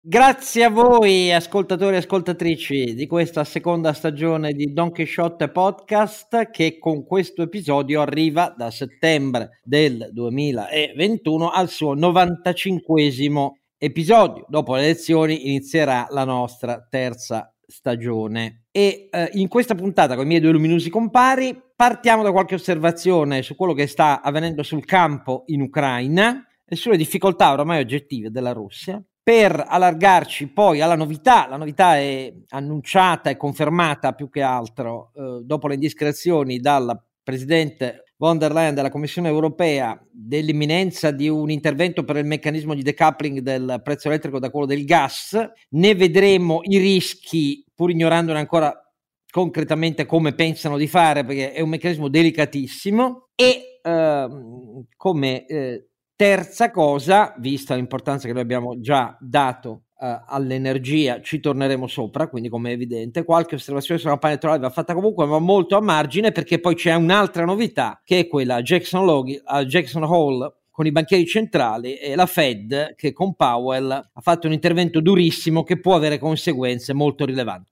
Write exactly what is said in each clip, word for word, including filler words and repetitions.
Grazie a voi ascoltatori e ascoltatrici di questa seconda stagione di Don Chisciotte Podcast, che con questo episodio arriva da settembre del duemilaventuno al suo novantacinquesimo episodio. Dopo le elezioni inizierà la nostra terza stagione e eh, in questa puntata con i miei due luminosi compari partiamo da qualche osservazione su quello che sta avvenendo sul campo in Ucraina e sulle difficoltà oramai oggettive della Russia, per allargarci poi alla novità. La novità è annunciata e confermata più che altro eh, dopo le indiscrezioni dalla presidente von der Leyen della Commissione Europea dell'imminenza di un intervento per il meccanismo di decoupling del prezzo elettrico da quello del gas. Ne vedremo i rischi, pur ignorandone ancora concretamente come pensano di fare, perché è un meccanismo delicatissimo. E ehm, come eh, terza cosa, vista l'importanza che noi abbiamo già dato uh, all'energia, ci torneremo sopra, quindi come è evidente, qualche osservazione sulla campagna elettorale va fatta comunque, ma molto a margine, perché poi c'è un'altra novità, che è quella a Jackson, Log- a Jackson Hole, con i banchieri centrali e la Fed, che con Powell ha fatto un intervento durissimo che può avere conseguenze molto rilevanti.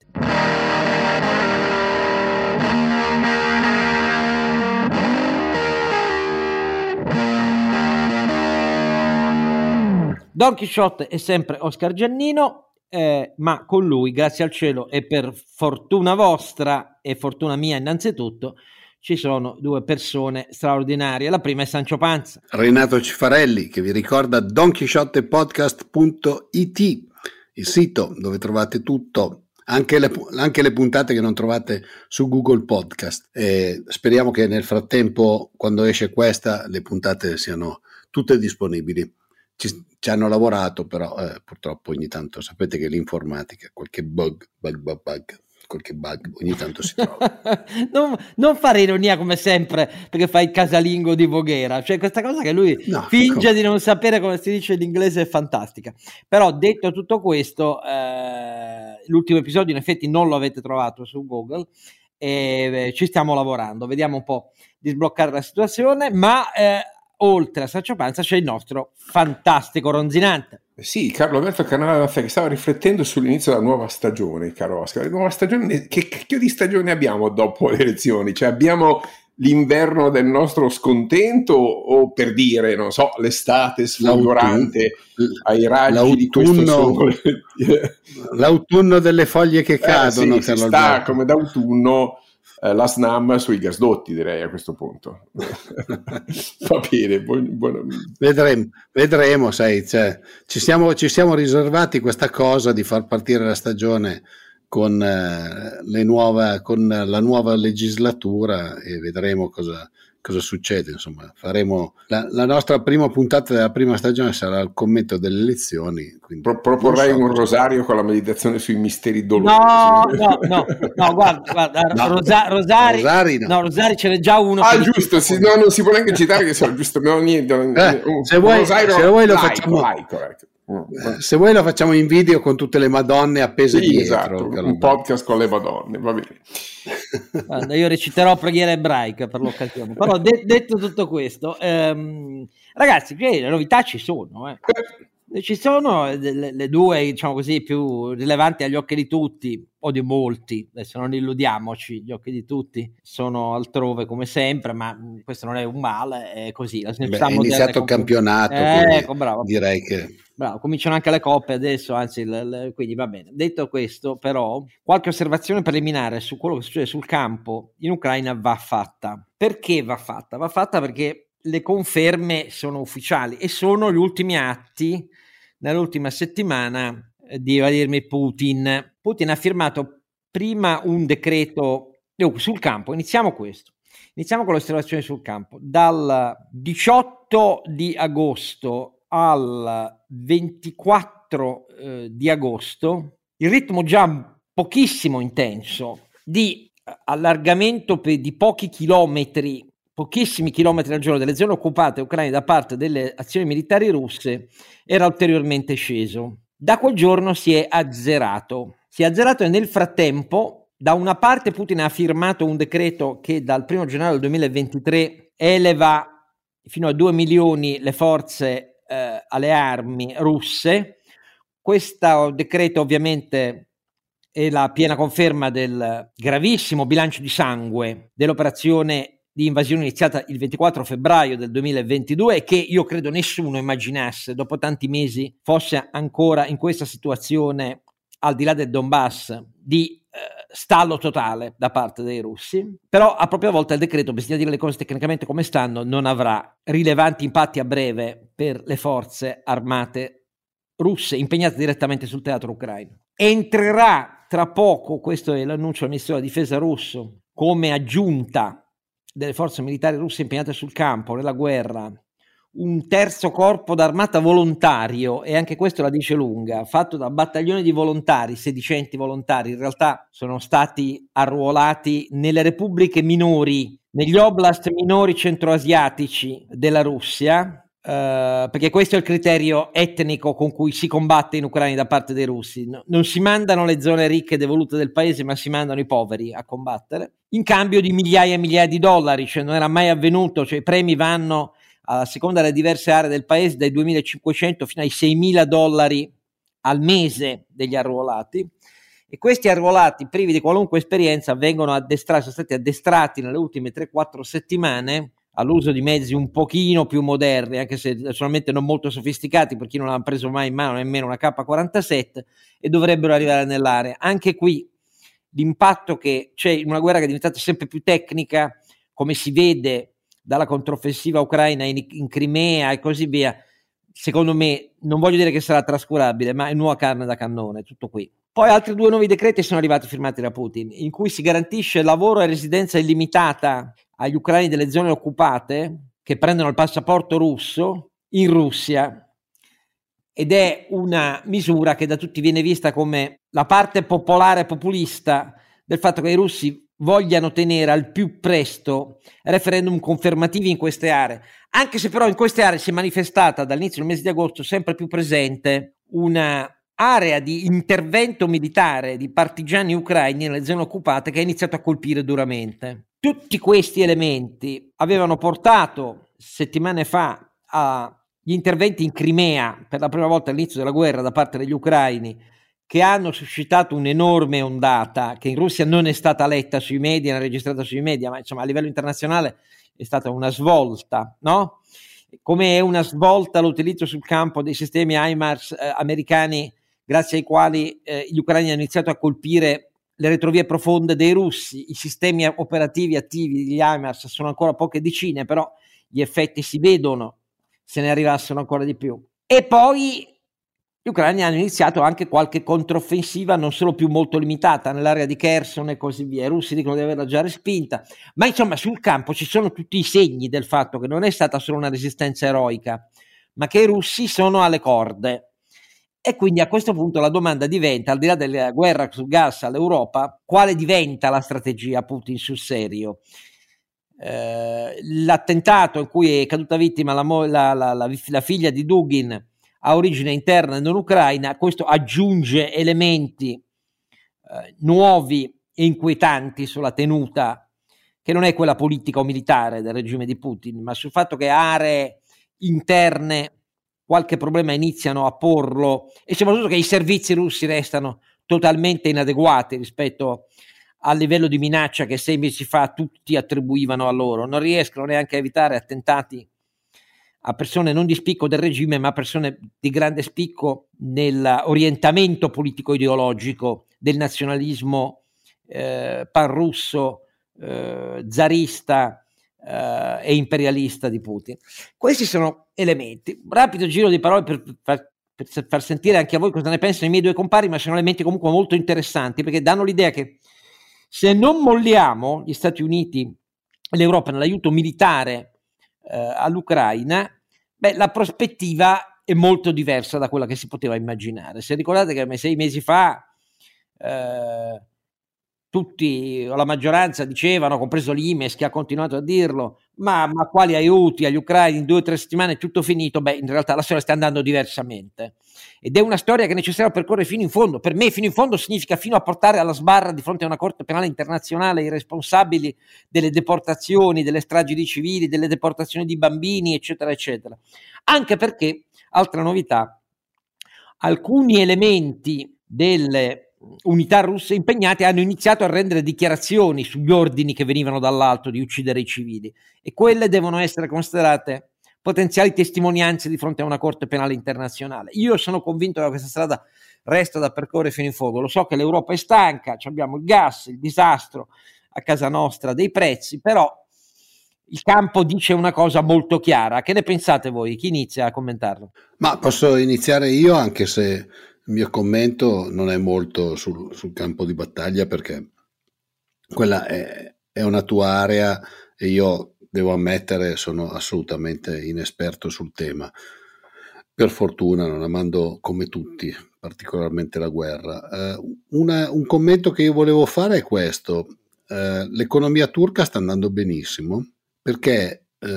Don Chisciotte è sempre Oscar Giannino, eh, ma con lui, grazie al cielo e per fortuna vostra e fortuna mia innanzitutto, ci sono due persone straordinarie. La prima è Sancio Panza. Renato Cifarelli, che vi ricorda don chisciotte podcast punto it, il sito dove trovate tutto, anche le, anche le puntate che non trovate su Google Podcast. E speriamo che nel frattempo, quando esce questa, le puntate siano tutte disponibili. Ci, ci hanno lavorato, però eh, purtroppo ogni tanto sapete che l'informatica, qualche bug, bug, bug, bug, qualche bug ogni tanto si trova. non, non fare ironia come sempre, perché fai il casalingo di Voghera, cioè questa cosa che lui no, finge come... di non sapere come si dice in inglese è fantastica. Però detto tutto questo, eh, l'ultimo episodio in effetti non lo avete trovato su Google e eh, ci stiamo lavorando, vediamo un po' di sbloccare la situazione, ma eh, oltre a Sancio Panza c'è il nostro fantastico ronzinante. Sì, Carlo Alberto Canale che stava riflettendo sull'inizio della nuova stagione, caro Oscar. La nuova stagione, che cacchio di stagione abbiamo dopo le elezioni? Cioè abbiamo l'inverno del nostro scontento o, per dire, non so, l'estate sfolgorante ai raggi l'autunno, di questo sole? L'autunno delle foglie che cadono. Eh, sì, si sta come d'autunno. Eh, la SNAM sui gasdotti, direi a questo punto. Va bene, buon, buon... vedremo, vedremo, sai, cioè, ci siamo, ci siamo riservati questa cosa di far partire la stagione con, eh, le nuove, con la nuova legislatura e vedremo cosa, cosa succede. Insomma, faremo la, la nostra prima puntata della prima stagione sarà il commento delle elezioni. Pro, proporrei so, un rosario con la meditazione sui misteri dolorosi. No, no, no, no, guarda, guarda no. Rosa, rosari, rosari, no. no, rosari ce n'è già uno. Ah, giusto, sì, no, non si può neanche citare che sia giusto, no, niente. Eh, un, se, vuoi, rosario, se vuoi lo like, facciamo. Like, like. Eh, se vuoi lo facciamo in video con tutte le Madonne appese sì, dietro. Esatto, un podcast con le Madonne, va bene. Guarda, io reciterò preghiera ebraica per l'occasione. Però de- detto tutto questo, ehm, ragazzi, le novità ci sono, eh. Ci sono le, le due, diciamo così, più rilevanti agli occhi di tutti o di molti. Adesso non illudiamoci, gli occhi di tutti sono altrove come sempre, ma questo non è un male, è così. La Beh, è iniziato il campionato, eh, ecco, bravo. Direi che bravo, cominciano anche le coppe adesso, anzi, le, le, quindi va bene. Detto questo, però, qualche osservazione preliminare su quello che succede sul campo in Ucraina va fatta. Perché va fatta? Va fatta perché le conferme sono ufficiali e sono gli ultimi atti nell'ultima settimana di Vladimir Putin. Putin ha firmato prima un decreto sul campo. Iniziamo questo. Iniziamo con le osservazioni sul campo. Dal diciotto di agosto al ventiquattro eh, di agosto, il ritmo già pochissimo intenso di allargamento per, di pochi chilometri, pochissimi chilometri al giorno delle zone occupate ucraine da parte delle azioni militari russe era ulteriormente sceso. Da quel giorno si è azzerato. Si è azzerato e nel frattempo, da una parte Putin ha firmato un decreto che dal primo gennaio del duemilaventitré eleva fino a due milioni le forze eh, alle armi russe, questo decreto ovviamente è la piena conferma del gravissimo bilancio di sangue dell'operazione di invasione iniziata il ventiquattro febbraio del duemilaventidue e che io credo nessuno immaginasse dopo tanti mesi fosse ancora in questa situazione, al di là del Donbass, di eh, stallo totale da parte dei russi. Però a propria volta il decreto, bisogna dire le cose tecnicamente come stanno, non avrà rilevanti impatti a breve per le forze armate russe impegnate direttamente sul teatro ucraino. Entrerà tra poco, questo è l'annuncio del Ministero della Difesa russo, come aggiunta delle forze militari russe impegnate sul campo nella guerra, un terzo corpo d'armata volontario, e anche questo la dice lunga, fatto da battaglioni di volontari, sedicenti volontari, in realtà sono stati arruolati nelle repubbliche minori, negli oblast minori centroasiatici della Russia, Uh, perché questo è il criterio etnico con cui si combatte in Ucraina da parte dei russi. No, non si mandano le zone ricche e devolute del paese, ma si mandano i poveri a combattere in cambio di migliaia e migliaia di dollari, cioè non era mai avvenuto, cioè i premi vanno a seconda delle diverse aree del paese dai duemilacinquecento fino ai seimila dollari al mese degli arruolati, e questi arruolati privi di qualunque esperienza vengono addestrati, sono stati addestrati nelle ultime tre quattro settimane all'uso di mezzi un pochino più moderni, anche se naturalmente non molto sofisticati per chi non l'ha preso mai in mano nemmeno una K quarantasette, e dovrebbero arrivare nell'area. Anche qui l'impatto che c'è in una guerra che è diventata sempre più tecnica, come si vede dalla controffensiva ucraina in, in Crimea e così via, secondo me, non voglio dire che sarà trascurabile, ma è nuova carne da cannone, tutto qui. Poi altri due nuovi decreti sono arrivati firmati da Putin, in cui si garantisce lavoro e residenza illimitata agli ucraini delle zone occupate che prendono il passaporto russo in Russia, ed è una misura che da tutti viene vista come la parte popolare populista del fatto che i russi vogliano tenere al più presto referendum confermativi in queste aree, anche se però in queste aree si è manifestata dall'inizio del mese di agosto sempre più presente una area di intervento militare di partigiani ucraini nelle zone occupate che ha iniziato a colpire duramente. Tutti questi elementi avevano portato settimane fa agli interventi in Crimea per la prima volta all'inizio della guerra da parte degli ucraini, che hanno suscitato un'enorme ondata che in Russia non è stata letta sui media, non è registrata sui media, ma insomma a livello internazionale è stata una svolta, no? Come è una svolta l'utilizzo sul campo dei sistemi HIMARS eh, americani, grazie ai quali eh, gli ucraini hanno iniziato a colpire le retrovie profonde dei russi. I sistemi operativi attivi degli HIMARS sono ancora poche decine, però gli effetti si vedono, se ne arrivassero ancora di più. E poi gli ucraini hanno iniziato anche qualche controffensiva, non solo più molto limitata, nell'area di Kherson e così via. I russi dicono di averla già respinta, ma insomma sul campo ci sono tutti i segni del fatto che non è stata solo una resistenza eroica, ma che i russi sono alle corde. E quindi a questo punto la domanda diventa, al di là della guerra sul gas all'Europa, quale diventa la strategia Putin sul serio? Eh, l'attentato in cui è caduta vittima la, la, la, la, la figlia di Dugin ha origine interna e non ucraina, questo aggiunge elementi eh, nuovi e inquietanti sulla tenuta, che non è quella politica o militare del regime di Putin, ma sul fatto che aree interne qualche problema iniziano a porlo, e soprattutto che i servizi russi restano totalmente inadeguati rispetto al livello di minaccia che sei mesi fa tutti attribuivano a loro. Non riescono neanche a evitare attentati a persone non di spicco del regime, ma a persone di grande spicco nell'orientamento politico-ideologico del nazionalismo eh, panrusso, eh, zarista eh, e imperialista di Putin. Questi sono elementi. Rapido giro di parole per far, per far sentire anche a voi cosa ne pensano i miei due compari, ma sono elementi comunque molto interessanti, perché danno l'idea che se non molliamo gli Stati Uniti e l'Europa nell'aiuto militare eh, all'Ucraina, beh, la prospettiva è molto diversa da quella che si poteva immaginare. Se ricordate che sei mesi fa eh, tutti o la maggioranza dicevano, compreso l'Imes che ha continuato a dirlo, ma, ma quali aiuti agli ucraini in due o tre settimane è tutto finito? Beh, in realtà la storia sta andando diversamente ed è una storia che è necessario percorrere fino in fondo. Per me fino in fondo significa fino a portare alla sbarra di fronte a una corte penale internazionale i responsabili delle deportazioni, delle stragi di civili, delle deportazioni di bambini, eccetera eccetera. Anche perché, altra novità, alcuni elementi delle unità russe impegnate hanno iniziato a rendere dichiarazioni sugli ordini che venivano dall'alto di uccidere i civili, e quelle devono essere considerate potenziali testimonianze di fronte a una Corte Penale Internazionale. Io sono convinto che questa strada resta da percorrere fino in fondo. Lo so che l'Europa è stanca, abbiamo il gas, il disastro a casa nostra dei prezzi, però il campo dice una cosa molto chiara. Che ne pensate voi? Chi inizia a commentarlo? Ma posso iniziare io, anche se il mio commento non è molto sul, sul campo di battaglia, perché quella è, è una tua area e io devo ammettere sono assolutamente inesperto sul tema. Per fortuna non amando come tutti particolarmente la guerra. Uh, una, un commento che io volevo fare è questo: uh, l'economia turca sta andando benissimo, perché uh,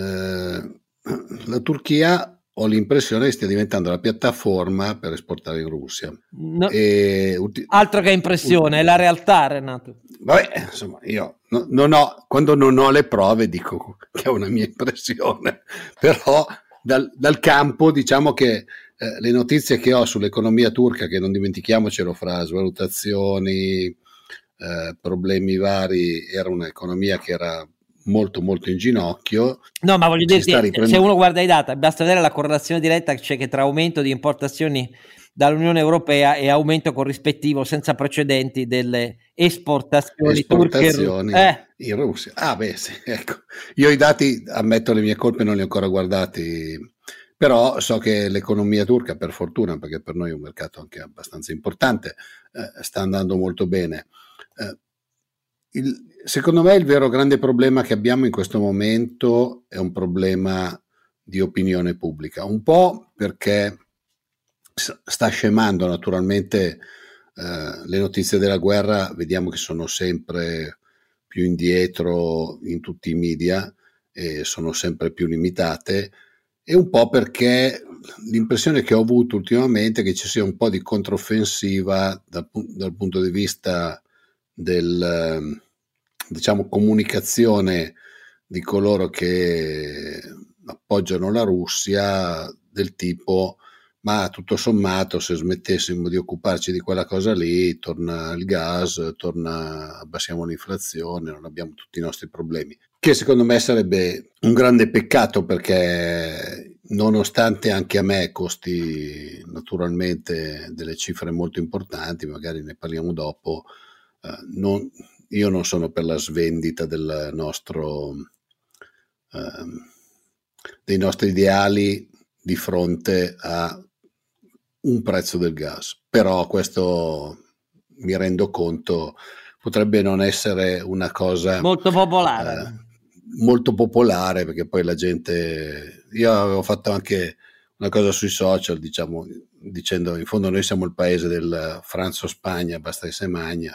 la Turchia, ho l'impressione che stia diventando la piattaforma per esportare in Russia. No, e, uti- altro che impressione, ut- è la realtà, Renato. Vabbè, insomma, io no, non ho, quando non ho le prove dico che è una mia impressione, però dal, dal campo diciamo che eh, le notizie che ho sull'economia turca, che non dimentichiamocelo, fra svalutazioni, eh, problemi vari, era un'economia che era molto molto in ginocchio. No, ma voglio dirti, se uno guarda i dati, basta vedere la correlazione diretta che c'è, che tra aumento di importazioni dall'Unione Europea e aumento corrispettivo senza precedenti delle esportazioni, esportazioni turche eh. in Russia. Ah beh sì, ecco, io i dati, ammetto le mie colpe, non li ho ancora guardati, però so che l'economia turca, per fortuna, perché per noi è un mercato anche abbastanza importante, eh, sta andando molto bene. Eh, il, secondo me il vero grande problema che abbiamo in questo momento è un problema di opinione pubblica, un po' perché sta scemando naturalmente. Uh, le notizie della guerra vediamo che sono sempre più indietro in tutti i media e sono sempre più limitate, e un po' perché l'impressione che ho avuto ultimamente è che ci sia un po' di controffensiva dal, dal punto di vista del, diciamo, comunicazione di coloro che appoggiano la Russia, del tipo: ma tutto sommato, se smettessimo di occuparci di quella cosa lì, torna il gas, torna, abbassiamo l'inflazione, non abbiamo tutti i nostri problemi. Che secondo me sarebbe un grande peccato, perché nonostante anche a me costi naturalmente delle cifre molto importanti, magari ne parliamo dopo, eh, non, io non sono per la svendita del nostro, eh, dei nostri ideali di fronte a un prezzo del gas, però questo, mi rendo conto, potrebbe non essere una cosa molto popolare, eh, molto popolare, perché poi la gente, io avevo fatto anche una cosa sui social, diciamo, dicendo in fondo noi siamo il paese del Franzo-Spagna, basta che se magna,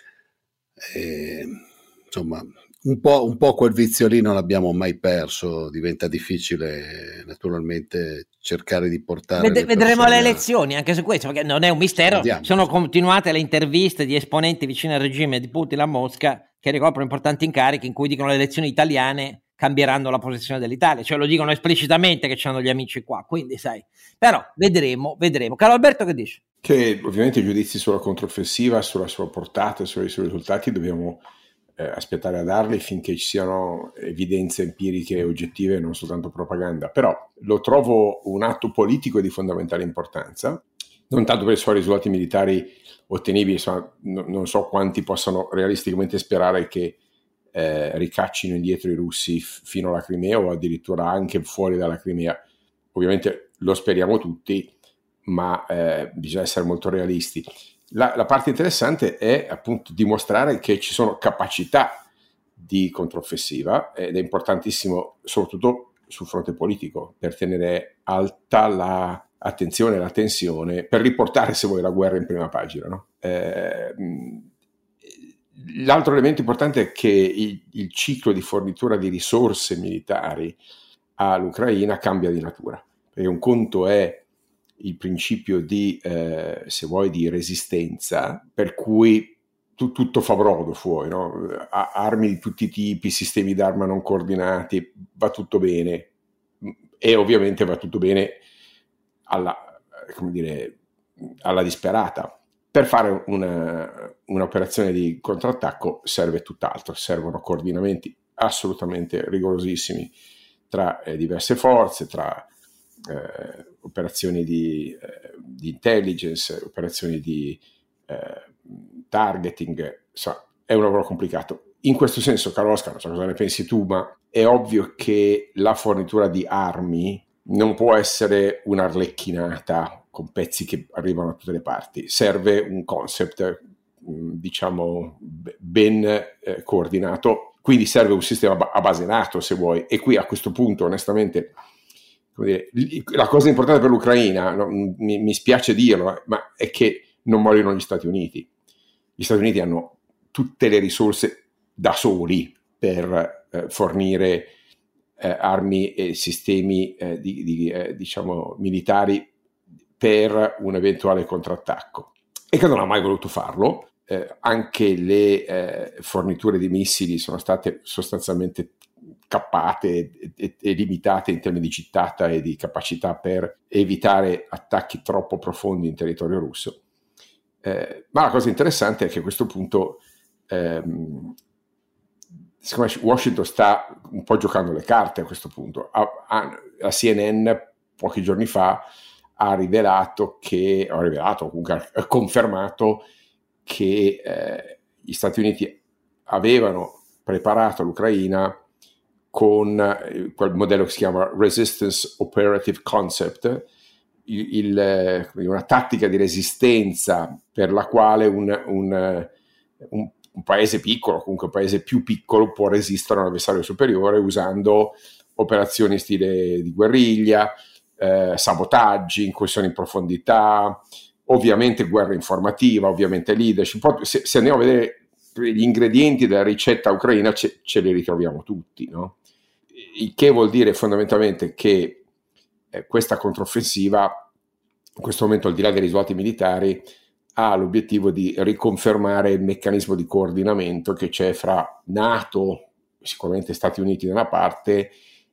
e, insomma un po', un po' quel vizio lì non l'abbiamo mai perso. Diventa difficile naturalmente cercare di portare Ved- le vedremo persone le elezioni anche su questo, perché non è un mistero. Vediamo. Sono continuate le interviste di esponenti vicini al regime di Putin a Mosca, che ricoprono importanti incarichi, in cui dicono che le elezioni italiane cambieranno la posizione dell'Italia, cioè lo dicono esplicitamente che hanno gli amici qua, quindi sai, però vedremo, vedremo. Caro Alberto, che dici? Che ovviamente i giudizi sulla controffensiva, sulla sua portata, sui suoi risultati dobbiamo eh, aspettare a darli finché ci siano evidenze empiriche e oggettive e non soltanto propaganda, però lo trovo un atto politico di fondamentale importanza, non tanto per i suoi risultati militari ottenibili, insomma, no, non so quanti possano realisticamente sperare che eh, ricaccino indietro i russi f- fino alla Crimea o addirittura anche fuori dalla Crimea. Ovviamente lo speriamo tutti, ma eh, bisogna essere molto realisti. La, la parte interessante è appunto dimostrare che ci sono capacità di controffensiva, ed è importantissimo soprattutto sul fronte politico, per tenere alta la attenzione, la tensione, per riportare, se vuoi, la guerra in prima pagina, no? Eh, l'altro elemento importante è che il, il ciclo di fornitura di risorse militari all'Ucraina cambia di natura, perché un conto è il principio di, eh, se vuoi, di resistenza, per cui tu, tutto fa brodo fuori, no? Armi di tutti i tipi, sistemi d'arma non coordinati, va tutto bene, e ovviamente va tutto bene alla, come dire, alla disperata. Per fare una, un'operazione di contrattacco serve tutt'altro, servono coordinamenti assolutamente rigorosissimi tra eh, diverse forze, tra eh, operazioni di, eh, di intelligence, operazioni di eh, targeting, insomma, è un lavoro complicato. In questo senso, caro Oscar, non so cosa ne pensi tu, ma è ovvio che la fornitura di armi non può essere un'arlecchinata con pezzi che arrivano da tutte le parti. Serve un concept, diciamo, ben eh, coordinato, quindi serve un sistema a base NATO, se vuoi. E qui a questo punto, onestamente, come dire, la cosa importante per l'Ucraina, no, mi, mi spiace dirlo, ma è che non muoiono gli Stati Uniti. Gli Stati Uniti hanno tutte le risorse da soli per eh, fornire eh, armi e sistemi eh, di, di, eh, diciamo militari per un eventuale contrattacco, e che non ha mai voluto farlo. Eh, anche le eh, forniture di missili sono state sostanzialmente cappate e, e, e limitate in termini di gittata e di capacità per evitare attacchi troppo profondi in territorio russo. Eh, ma la cosa interessante è che a questo punto ehm, siccome Washington sta un po' giocando le carte a questo punto, a, a, la C N N pochi giorni fa ha rivelato che, ha rivelato, comunque ha confermato che eh, gli Stati Uniti avevano preparato l'Ucraina con eh, quel modello che si chiama Resistance Operative Concept, il, il, una tattica di resistenza per la quale un, un, un, un paese piccolo, comunque un paese più piccolo, può resistere a un avversario superiore usando operazioni stile di guerriglia, Eh, sabotaggi, incursioni in profondità, ovviamente guerra informativa, ovviamente leadership. Se, se andiamo a vedere gli ingredienti della ricetta ucraina, ce, ce li ritroviamo tutti, no? Il che vuol dire fondamentalmente che eh, questa controffensiva, in questo momento, al di là dei risultati militari, ha l'obiettivo di riconfermare il meccanismo di coordinamento che c'è fra NATO, sicuramente Stati Uniti da una parte,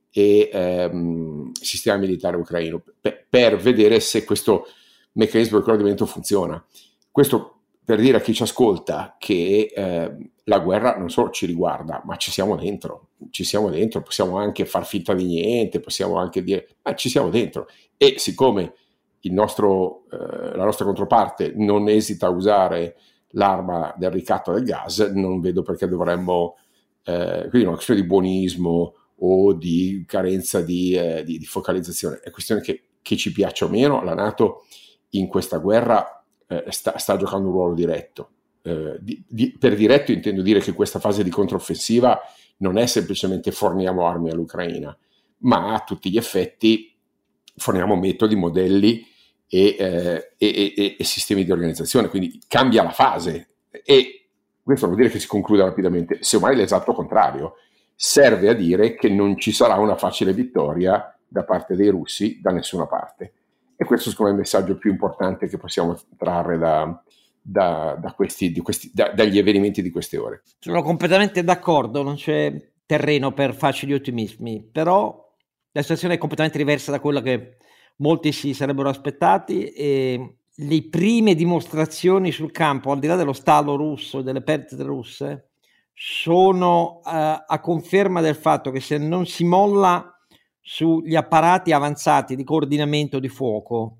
e ehm, sistema militare ucraino, per, per vedere se questo meccanismo di coordinamento funziona. Questo per dire a chi ci ascolta che eh, la guerra non solo ci riguarda, ma ci siamo dentro, ci siamo dentro, possiamo anche far finta di niente, possiamo anche dire, ma ci siamo dentro. E siccome il nostro, eh, la nostra controparte non esita a usare l'arma del ricatto del gas, non vedo perché dovremmo, eh, quindi una questione di buonismo o di carenza di, eh, di, di focalizzazione, è questione che, che ci piaccia o meno, la NATO in questa guerra eh, sta, sta giocando un ruolo diretto. Eh, di, di, per diretto intendo dire che questa fase di controffensiva non è semplicemente forniamo armi all'Ucraina, ma a tutti gli effetti forniamo metodi, modelli e, eh, e, e, e sistemi di organizzazione, quindi cambia la fase, e questo vuol dire che si conclude rapidamente. Semmai l'esatto contrario, serve a dire che non ci sarà una facile vittoria da parte dei russi da nessuna parte, e questo secondo me è il messaggio più importante che possiamo trarre da, da, da questi, di questi, da, dagli avvenimenti di queste ore. Sono completamente d'accordo, non c'è terreno per facili ottimismi, però la situazione è completamente diversa da quella che molti si sarebbero aspettati, e le prime dimostrazioni sul campo, al di là dello stallo russo e delle perdite russe, sono uh, a conferma del fatto che se non si molla sugli apparati avanzati di coordinamento di fuoco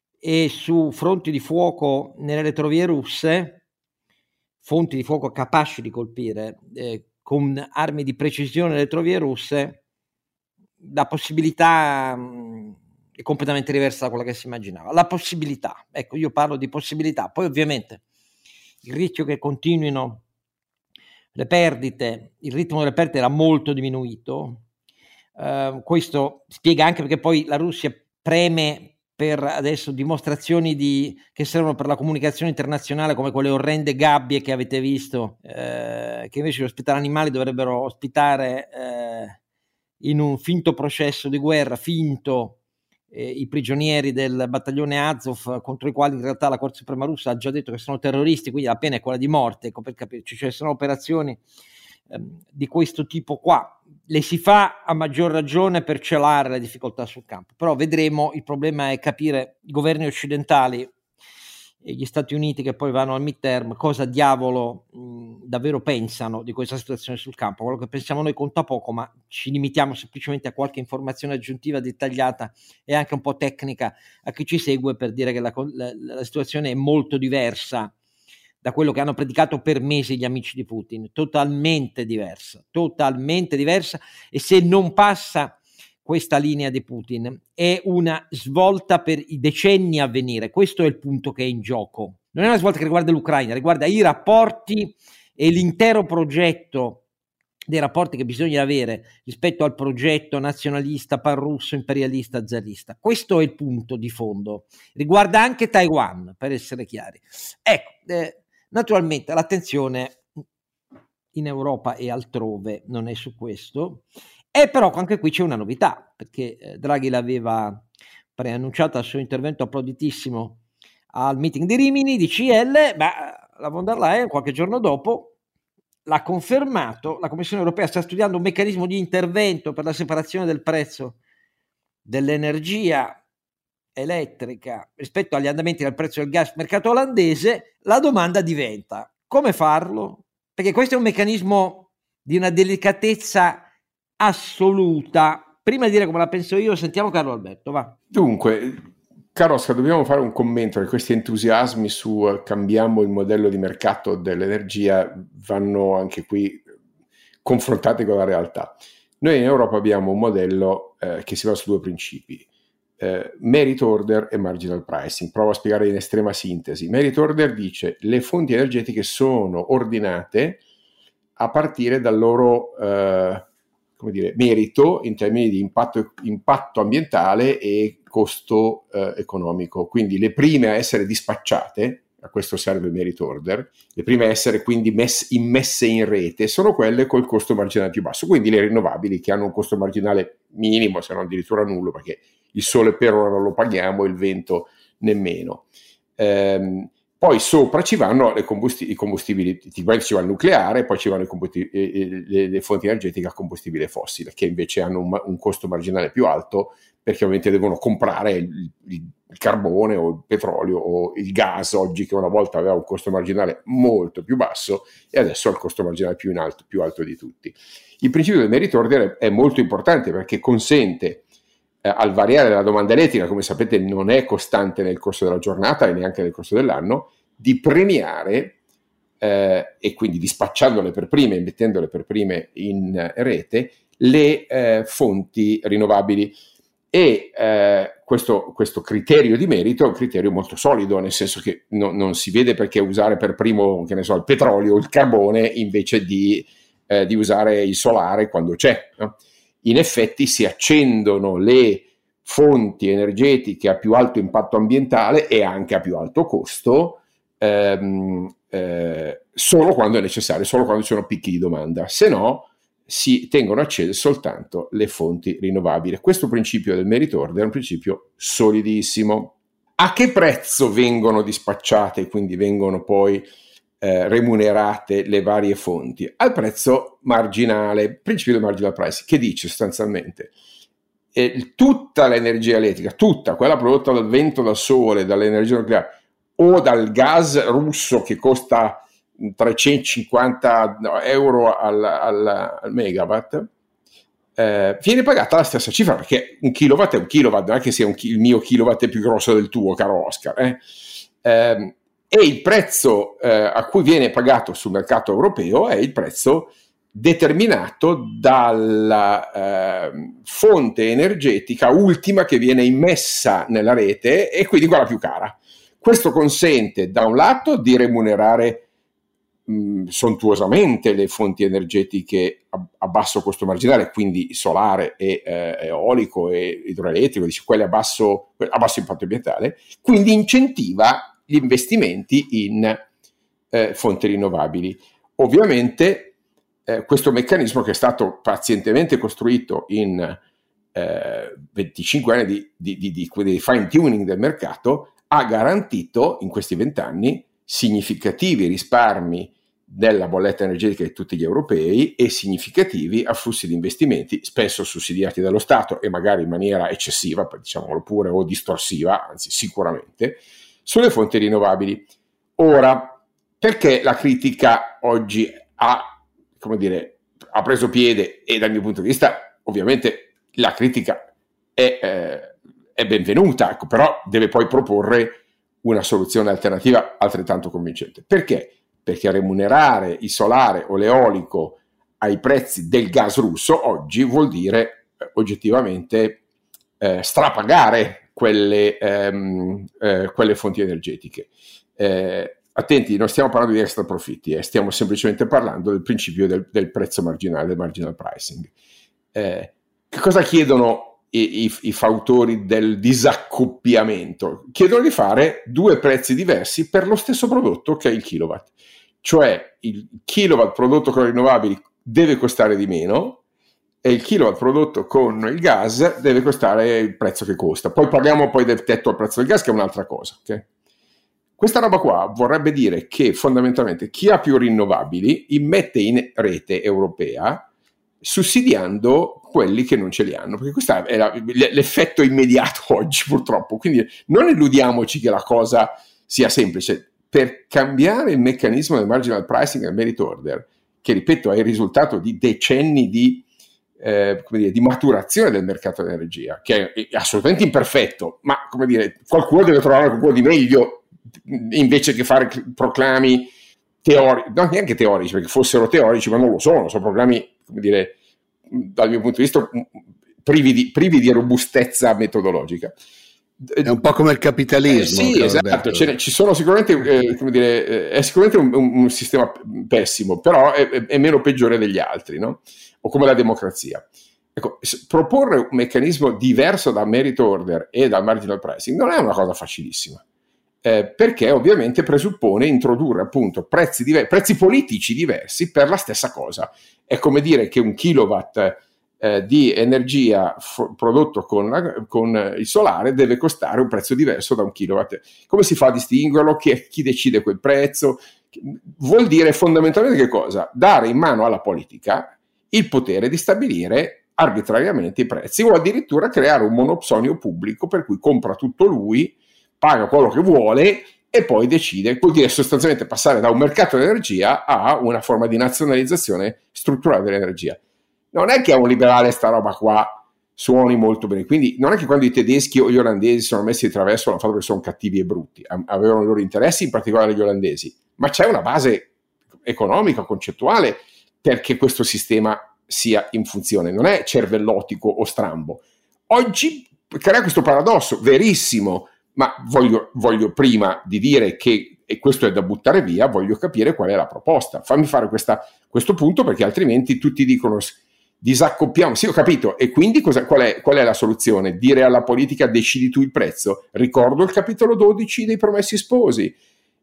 e su fronti di fuoco nelle retrovie russe, fonti di fuoco capaci di colpire eh, con armi di precisione nelle retrovie russe, la possibilità mh, è completamente diversa da quella che si immaginava. La possibilità, ecco, io parlo di possibilità, poi ovviamente il rischio che continuino le perdite, il ritmo delle perdite era molto diminuito. Uh, questo spiega anche perché poi la Russia preme per adesso dimostrazioni di, che servono per la comunicazione internazionale, come quelle orrende gabbie che avete visto, eh, che invece di ospitare animali dovrebbero ospitare eh, in un finto processo di guerra, finto, eh, i prigionieri del battaglione Azov, contro i quali in realtà la Corte Suprema russa ha già detto che sono terroristi, quindi la pena è quella di morte, ecco, per capirci. Cioè sono operazioni ehm, di questo tipo qua. Le si fa a maggior ragione per celare le difficoltà sul campo, però vedremo. Il problema è capire i governi occidentali e gli Stati Uniti che poi vanno al midterm, cosa diavolo mh, davvero pensano di questa situazione sul campo. Quello che pensiamo noi conta poco, ma ci limitiamo semplicemente a qualche informazione aggiuntiva dettagliata e anche un po' tecnica a chi ci segue, per dire che la, la, la situazione è molto diversa da quello che hanno predicato per mesi gli amici di Putin, totalmente diversa, totalmente diversa, e se non passa questa linea di Putin è una svolta per i decenni a venire. Questo è il punto che è in gioco. Non è una svolta che riguarda l'Ucraina, riguarda i rapporti e l'intero progetto dei rapporti che bisogna avere rispetto al progetto nazionalista, panrusso, imperialista, zarista. Questo è il punto di fondo. Riguarda anche Taiwan, per essere chiari. Ecco, eh, naturalmente l'attenzione in Europa e altrove non è su questo. E però anche qui c'è una novità, perché eh, Draghi l'aveva preannunciata al suo intervento applauditissimo al meeting di Rimini di C L, ma la von der Leyen qualche giorno dopo l'ha confermato. La Commissione europea sta studiando un meccanismo di intervento per la separazione del prezzo dell'energia elettrica rispetto agli andamenti del prezzo del gas mercato olandese. La domanda diventa: come farlo? Perché questo è un meccanismo di una delicatezza assoluta. Prima di dire come la penso io, sentiamo Carlo Alberto, va. Dunque, caro Oscar, dobbiamo fare un commento, che questi entusiasmi su uh, cambiamo il modello di mercato dell'energia vanno anche qui confrontati con la realtà. Noi in Europa abbiamo un modello eh, che si basa su due principi, eh, merit order e marginal pricing. Provo a spiegare in estrema sintesi. Merit order dice le fonti energetiche sono ordinate a partire dal loro eh, come dire, merito in termini di impatto, impatto ambientale e costo eh, economico. Quindi le prime a essere dispacciate, a questo serve il merit order, le prime a essere quindi mess, immesse in rete sono quelle col costo marginale più basso, quindi le rinnovabili che hanno un costo marginale minimo, se non addirittura nullo, perché il sole per ora non lo paghiamo, il vento nemmeno. Ehm, Poi sopra ci vanno le combusti- i combustibili, ci va il nucleare, poi ci vanno i combusti- le, le fonti energetiche a combustibile fossile, che invece hanno un, un costo marginale più alto, perché ovviamente devono comprare il, il, il carbone o il petrolio o il gas oggi, che una volta aveva un costo marginale molto più basso e adesso ha il costo marginale più in alto, più alto di tutti. Il principio del merit order è molto importante perché consente eh, al variare della domanda elettrica, come sapete non è costante nel corso della giornata e neanche nel corso dell'anno, di premiare eh, e quindi dispacciandole per prime, mettendole per prime in rete, le eh, fonti rinnovabili. E eh, questo, questo criterio di merito è un criterio molto solido, nel senso che no, non si vede perché usare per primo, che ne so, il petrolio o il carbone invece di, eh, di usare il solare quando c'è, no? In effetti si accendono le fonti energetiche a più alto impatto ambientale e anche a più alto costo ehm, eh, solo quando è necessario, solo quando ci sono picchi di domanda, se no si tengono accese soltanto le fonti rinnovabili. Questo principio del merit order è un principio solidissimo. A che prezzo vengono dispacciate, quindi vengono poi eh, remunerate le varie fonti? Al prezzo marginale, principio del marginal price, che dice sostanzialmente eh, tutta l'energia elettrica, tutta quella prodotta dal vento, dal sole, dall'energia nucleare o dal gas russo che costa trecentocinquanta euro al, al, al megawatt, eh, viene pagata la stessa cifra, perché un kilowatt è un kilowatt, non è che sia un, il mio kilowatt è più grosso del tuo, caro Oscar. Eh? Eh, e il prezzo eh, a cui viene pagato sul mercato europeo è il prezzo determinato dalla eh, fonte energetica ultima che viene immessa nella rete e quindi quella più cara. Questo consente da un lato di remunerare sontuosamente le fonti energetiche a, a basso costo marginale, quindi solare e eh, eolico e idroelettrico, dice, quelle a basso, a basso impatto ambientale, quindi incentiva gli investimenti in eh, fonti rinnovabili. Ovviamente eh, questo meccanismo, che è stato pazientemente costruito in eh, venticinque anni di, di, di, di, di fine tuning del mercato, ha garantito in questi vent'anni significativi risparmi della bolletta energetica di tutti gli europei e significativi afflussi di investimenti, spesso sussidiati dallo Stato e magari in maniera eccessiva, diciamolo pure, o distorsiva, anzi sicuramente, sulle fonti rinnovabili. Ora, perché la critica oggi ha, come dire, ha preso piede, e dal mio punto di vista ovviamente la critica è, eh, è benvenuta, ecco, però deve poi proporre una soluzione alternativa altrettanto convincente. Perché? Perché remunerare il solare o l'eolico ai prezzi del gas russo oggi vuol dire eh, oggettivamente eh, strapagare quelle, ehm, eh, quelle fonti energetiche. Eh, attenti, non stiamo parlando di extra profitti, eh, stiamo semplicemente parlando del principio del, del prezzo marginale, del marginal pricing. Eh, che cosa chiedono I, i, i fautori del disaccoppiamento? Chiedono di fare due prezzi diversi per lo stesso prodotto che è il kilowatt, cioè il kilowatt prodotto con rinnovabili deve costare di meno e il kilowatt prodotto con il gas deve costare il prezzo che costa. Poi parliamo poi del tetto al prezzo del gas, che è un'altra cosa, okay? Questa roba qua vorrebbe dire che fondamentalmente chi ha più rinnovabili immette in rete europea sussidiando quelli che non ce li hanno, perché questo è la, l'effetto immediato oggi purtroppo. Quindi non illudiamoci che la cosa sia semplice. Per cambiare il meccanismo del marginal pricing e del merit order, che ripeto è il risultato di decenni di, eh, come dire, di maturazione del mercato dell'energia, che è assolutamente imperfetto, ma come dire, qualcuno deve trovare qualcuno di meglio invece che fare proclami teorici, no, neanche teorici, perché fossero teorici, ma non lo sono, sono programmi, come dire, dal mio punto di vista privi di, privi di robustezza metodologica. È un po' come il capitalismo. Eh, sì, esatto, ce ne, ci sono sicuramente, eh, come dire, eh, è sicuramente un, un, un sistema pessimo, però è, è meno peggiore degli altri, no? O come la democrazia. Ecco, proporre un meccanismo diverso dal merit order e dal marginal pricing non è una cosa facilissima. Eh, perché ovviamente presuppone introdurre appunto prezzi, diver- prezzi politici diversi per la stessa cosa. È come dire che un kilowatt eh, di energia f- prodotto con, con il solare deve costare un prezzo diverso da un kilowatt. Come si fa a distinguerlo? Chi, chi decide quel prezzo? Vuol dire fondamentalmente che cosa? Dare in mano alla politica il potere di stabilire arbitrariamente i prezzi o addirittura creare un monopsonio pubblico per cui compra tutto lui, paga quello che vuole e poi decide. Vuol dire sostanzialmente passare da un mercato dell'energia a una forma di nazionalizzazione strutturale dell'energia. Non è che a un liberale sta roba qua suoni molto bene, quindi non è che quando i tedeschi o gli olandesi si sono messi di traverso l'hanno fatto perché sono cattivi e brutti, avevano i loro interessi, in particolare gli olandesi, ma c'è una base economica, concettuale, perché questo sistema sia in funzione, non è cervellotico o strambo. Oggi crea questo paradosso verissimo, ma voglio, voglio prima di dire che, e questo è da buttare via, voglio capire qual è la proposta. Fammi fare questa, questo punto, perché altrimenti tutti dicono disaccoppiamo. Sì, ho capito. E quindi cosa, qual, è, qual è la soluzione? Dire alla politica decidi tu il prezzo? Ricordo il capitolo dodici dei Promessi Sposi.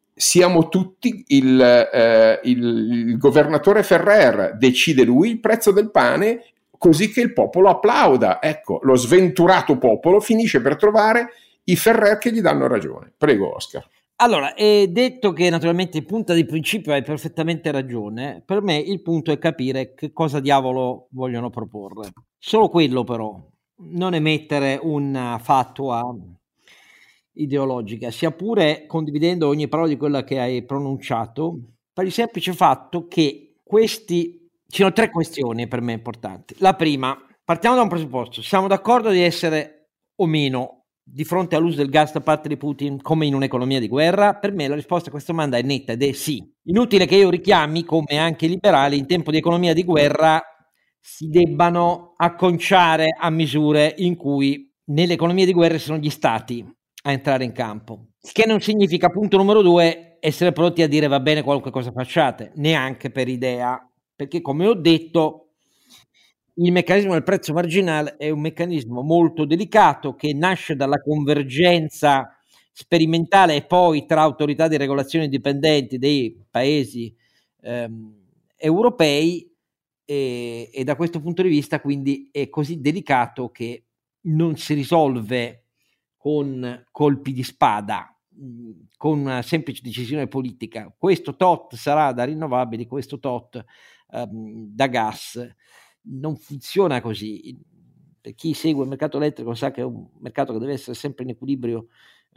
Siamo tutti il, eh, il, il governatore Ferrer, decide lui il prezzo del pane così che il popolo applauda. Ecco, lo sventurato popolo finisce per trovare i Ferrer che gli danno ragione. Prego, Oscar. Allora, è detto che naturalmente in punta di principio hai perfettamente ragione. Per me il punto è capire che cosa diavolo vogliono proporre. Solo quello però, non emettere una fatua ideologica, sia pure condividendo ogni parola di quella che hai pronunciato, per il semplice fatto che questi, ci sono tre questioni per me importanti. La prima, partiamo da un presupposto: siamo d'accordo di essere o meno di fronte all'uso del gas da parte di Putin come in un'economia di guerra? Per me la risposta a questa domanda è netta ed è sì. Inutile che io richiami come anche i liberali in tempo di economia di guerra si debbano acconciare a misure in cui nelle economie di guerra sono gli stati a entrare in campo, il che non significa, punto numero due, essere pronti a dire va bene qualunque cosa facciate, neanche per idea, perché come ho detto il meccanismo del prezzo marginale è un meccanismo molto delicato che nasce dalla convergenza sperimentale e poi tra autorità di regolazione indipendenti dei paesi ehm, europei e, e da questo punto di vista quindi è così delicato che non si risolve con colpi di spada, con una semplice decisione politica. Questo tot sarà da rinnovabili, questo tot ehm, da gas. Non funziona così. Per chi segue il mercato elettrico sa che è un mercato che deve essere sempre in equilibrio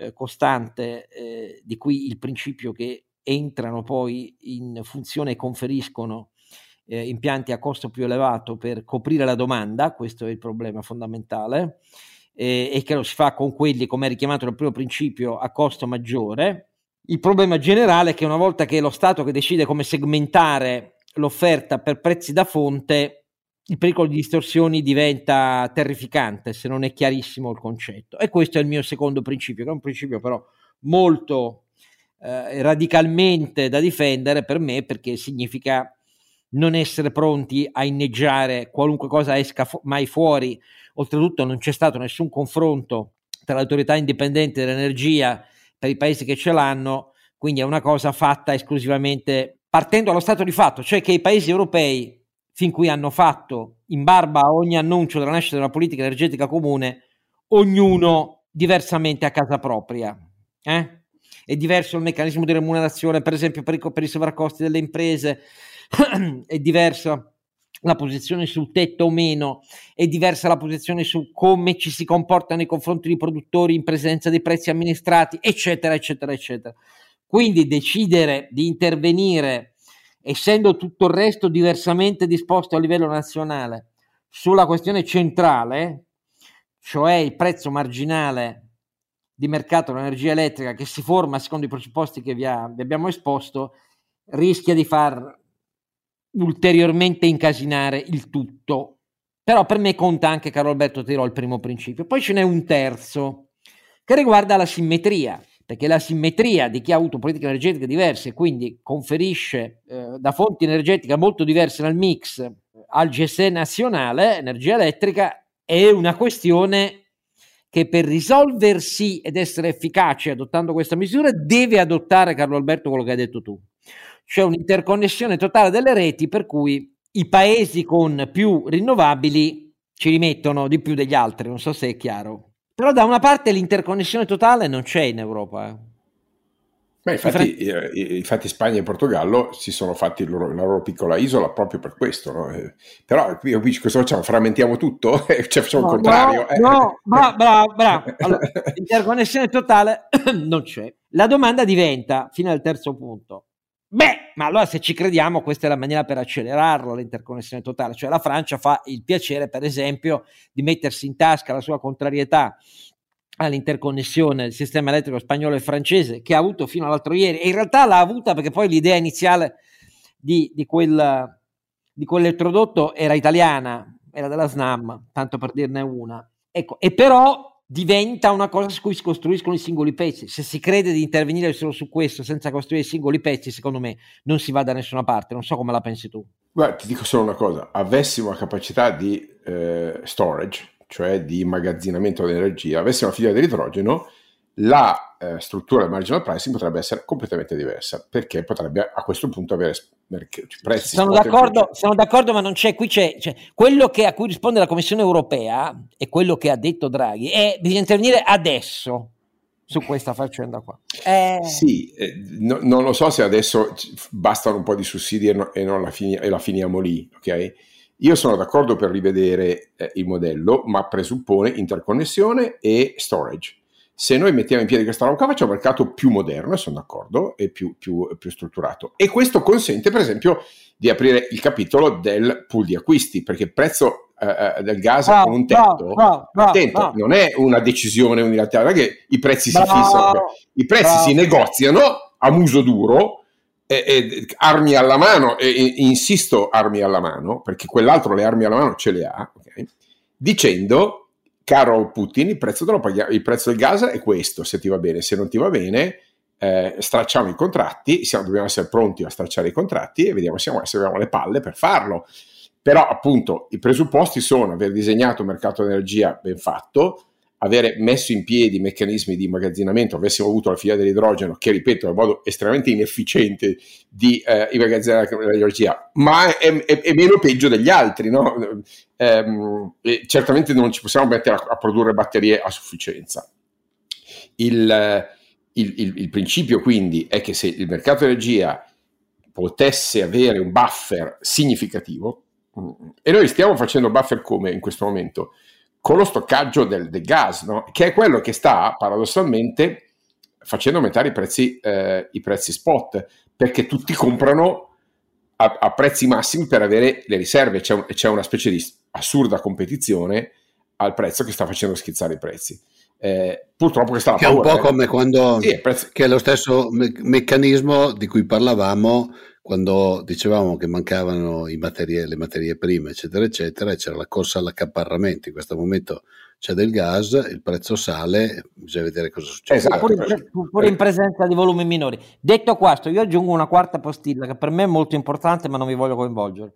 eh, costante, eh, di cui il principio che entrano poi in funzione e conferiscono eh, impianti a costo più elevato per coprire la domanda. Questo è il problema fondamentale, eh, e che lo si fa con quelli, come è richiamato nel primo principio, a costo maggiore. Il problema generale è che una volta che è lo Stato che decide come segmentare l'offerta per prezzi da fonte, il pericolo di distorsioni diventa terrificante se non è chiarissimo il concetto. E questo è il mio secondo principio, che è un principio però molto eh, radicalmente da difendere per me, perché significa non essere pronti a inneggiare qualunque cosa esca fu- mai fuori. Oltretutto non c'è stato nessun confronto tra le autorità indipendenti dell'energia per i paesi che ce l'hanno, quindi è una cosa fatta esclusivamente partendo dallo stato di fatto, cioè che i paesi europei, fin qui hanno fatto, in barba a ogni annuncio della nascita di una politica energetica comune, ognuno diversamente a casa propria. Eh? È diverso il meccanismo di remunerazione, per esempio per i, per i sovraccosti delle imprese, è diversa la posizione sul tetto o meno, è diversa la posizione su come ci si comporta nei confronti dei produttori in presenza dei prezzi amministrati, eccetera, eccetera, eccetera. Quindi decidere di intervenire, essendo tutto il resto diversamente disposto a livello nazionale, sulla questione centrale, cioè il prezzo marginale di mercato dell'energia elettrica che si forma secondo i presupposti che vi, ha, vi abbiamo esposto, rischia di far ulteriormente incasinare il tutto. Però per me conta anche, caro Alberto, dirò il primo principio. Poi ce n'è un terzo che riguarda la simmetria, perché la simmetria di chi ha avuto politiche energetiche diverse e quindi conferisce eh, da fonti energetiche molto diverse nel mix al G S E nazionale, energia elettrica, è una questione che per risolversi ed essere efficace adottando questa misura deve adottare, Carlo Alberto, quello che hai detto tu. C'è un'interconnessione totale delle reti per cui i paesi con più rinnovabili ci rimettono di più degli altri, non so se è chiaro. Però da una parte l'interconnessione totale non c'è in Europa. Eh. Beh, infatti, eh, infatti Spagna e Portogallo si sono fatti il loro, la loro piccola isola proprio per questo, no? Eh, però qui cosa facciamo? Frammentiamo tutto? Cioè facciamo no, il contrario? No, no, bravo, bravo, bravo. Allora, l'interconnessione totale non c'è. La domanda diventa, fino al terzo punto, beh, ma allora se ci crediamo questa è la maniera per accelerarlo, l'interconnessione totale, cioè la Francia fa il piacere, per esempio, di mettersi in tasca la sua contrarietà all'interconnessione del sistema elettrico spagnolo e francese, che ha avuto fino all'altro ieri, e in realtà l'ha avuta perché poi l'idea iniziale di, di, quel, di quell'elettrodotto era italiana, era della SNAM, tanto per dirne una. Ecco, e però diventa una cosa su cui si costruiscono i singoli pezzi. Se si crede di intervenire solo su questo senza costruire i singoli pezzi, secondo me non si va da nessuna parte. Non so come la pensi tu. Guarda, ti dico solo una cosa: avessimo la capacità di eh, storage, cioè di immagazzinamento dell'energia, avessimo una filiera dell'idrogeno, la eh, struttura del marginal pricing potrebbe essere completamente diversa, perché potrebbe a questo punto avere prezzi. Sono d'accordo, sono d'accordo, ma non c'è, qui c'è, c'è quello che a cui risponde la Commissione europea e quello che ha detto Draghi è bisogna intervenire adesso su questa faccenda qua. Eh... Sì, eh, no, non lo so se adesso bastano un po' di sussidi e, no, e, non la, fini, e la finiamo lì, ok? Io sono d'accordo per rivedere eh, il modello, ma presuppone interconnessione e storage. Se noi mettiamo in piedi questa roba qua, facciamo un mercato più moderno, e sono d'accordo, e più, più, più strutturato. E questo consente, per esempio, di aprire il capitolo del pool di acquisti, perché il prezzo eh, del gas bravo, con un tetto, bravo, bravo, attento, bravo. non è una decisione unilaterale, non è che i prezzi bravo, si fissano, i prezzi bravo. si negoziano a muso duro, E, e, armi alla mano, e, e insisto armi alla mano, perché quell'altro le armi alla mano ce le ha, okay? Dicendo, caro Putin, il prezzo, dello paghi- il prezzo del gas è questo, se ti va bene, se non ti va bene eh, stracciamo i contratti, siamo, dobbiamo essere pronti a stracciare i contratti e vediamo se, se abbiamo le palle per farlo. Però appunto i presupposti sono aver disegnato un mercato dell'energia ben fatto, avere messo in piedi meccanismi di immagazzinamento, avessimo avuto la filiera dell'idrogeno, che ripeto è un modo estremamente inefficiente di eh, immagazzinare l'energia, ma è, è, è meno peggio degli altri, no? Ehm, e certamente non ci possiamo mettere a, a produrre batterie a sufficienza. Il, il, il, il principio quindi è che se il mercato dell'energia potesse avere un buffer significativo, e noi stiamo facendo buffer come in questo momento? Con lo stoccaggio del, del gas, no? Che è quello che sta paradossalmente facendo aumentare i prezzi, eh, i prezzi spot, perché tutti comprano a, a prezzi massimi per avere le riserve. C'è, un, c'è una specie di assurda competizione al prezzo che sta facendo schizzare i prezzi. Eh, purtroppo questa che è un po' come quando sì, prezzo... che è lo stesso me- meccanismo di cui parlavamo quando dicevamo che mancavano i materie, le materie prime eccetera eccetera, e c'era la corsa all'accaparramento. In questo momento c'è del gas, il prezzo sale, bisogna vedere cosa succede. Esatto, pure, in, pure in presenza di volumi minori. Detto questo, io aggiungo una quarta postilla che per me è molto importante, ma non vi voglio coinvolgere.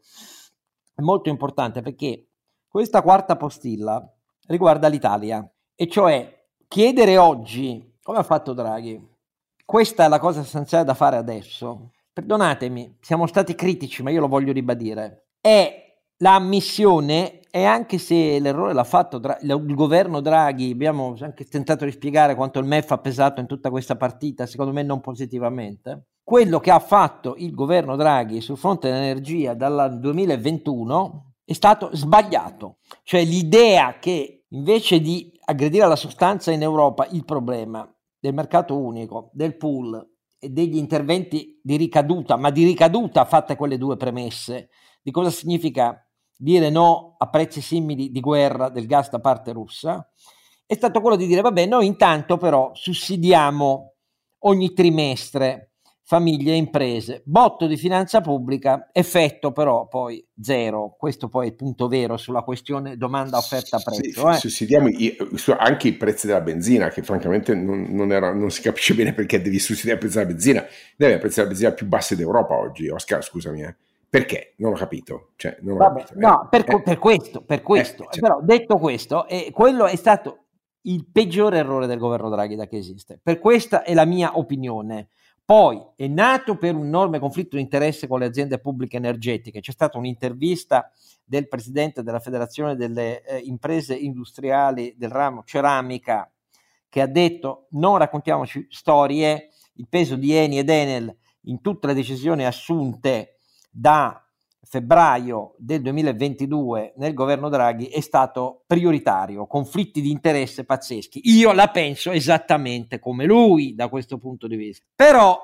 È molto importante perché questa quarta postilla riguarda l'Italia, e cioè chiedere oggi, come ha fatto Draghi, questa è la cosa essenziale da fare adesso. Perdonatemi, siamo stati critici, ma io lo voglio ribadire. È l'ammissione, e anche se l'errore l'ha fatto Dra- il governo Draghi, abbiamo anche tentato di spiegare quanto il M E F ha pesato in tutta questa partita, secondo me non positivamente. Quello che ha fatto il governo Draghi sul fronte dell'energia dal duemilaventuno è stato sbagliato. Cioè l'idea che invece di aggredire la sostanza in Europa il problema del mercato unico, del pool e degli interventi di ricaduta, ma di ricaduta fatte quelle due premesse, di cosa significa dire no a prezzi simili di guerra del gas da parte russa, è stato quello di dire vabbè, noi intanto però sussidiamo ogni trimestre famiglie e imprese, botto di finanza pubblica, effetto però poi zero. Questo poi è il punto vero sulla questione domanda offerta prezzo. Sì, eh. sussidiamo i, anche i prezzi della benzina, che francamente non, non, era, non si capisce bene perché devi sussidiare i prezzi della benzina. Noi abbiamo i prezzi della benzina più bassi d'Europa oggi, Oscar, scusami, eh. Perché? Non ho capito. Cioè, non ho Vabbè, capito. no, eh. per, Eh. per questo, per questo. Eh, cioè. Però detto questo, eh, quello è stato il peggiore errore del governo Draghi da che esiste. Per questa è la mia opinione. Poi è nato per un enorme conflitto di interesse con le aziende pubbliche energetiche. C'è stata un'intervista del presidente della Federazione delle eh, imprese industriali del ramo ceramica che ha detto: non raccontiamoci storie, il peso di Eni ed Enel in tutte le decisioni assunte da febbraio del duemilaventidue nel governo Draghi è stato prioritario, conflitti di interesse pazzeschi. Io la penso esattamente come lui da questo punto di vista. Però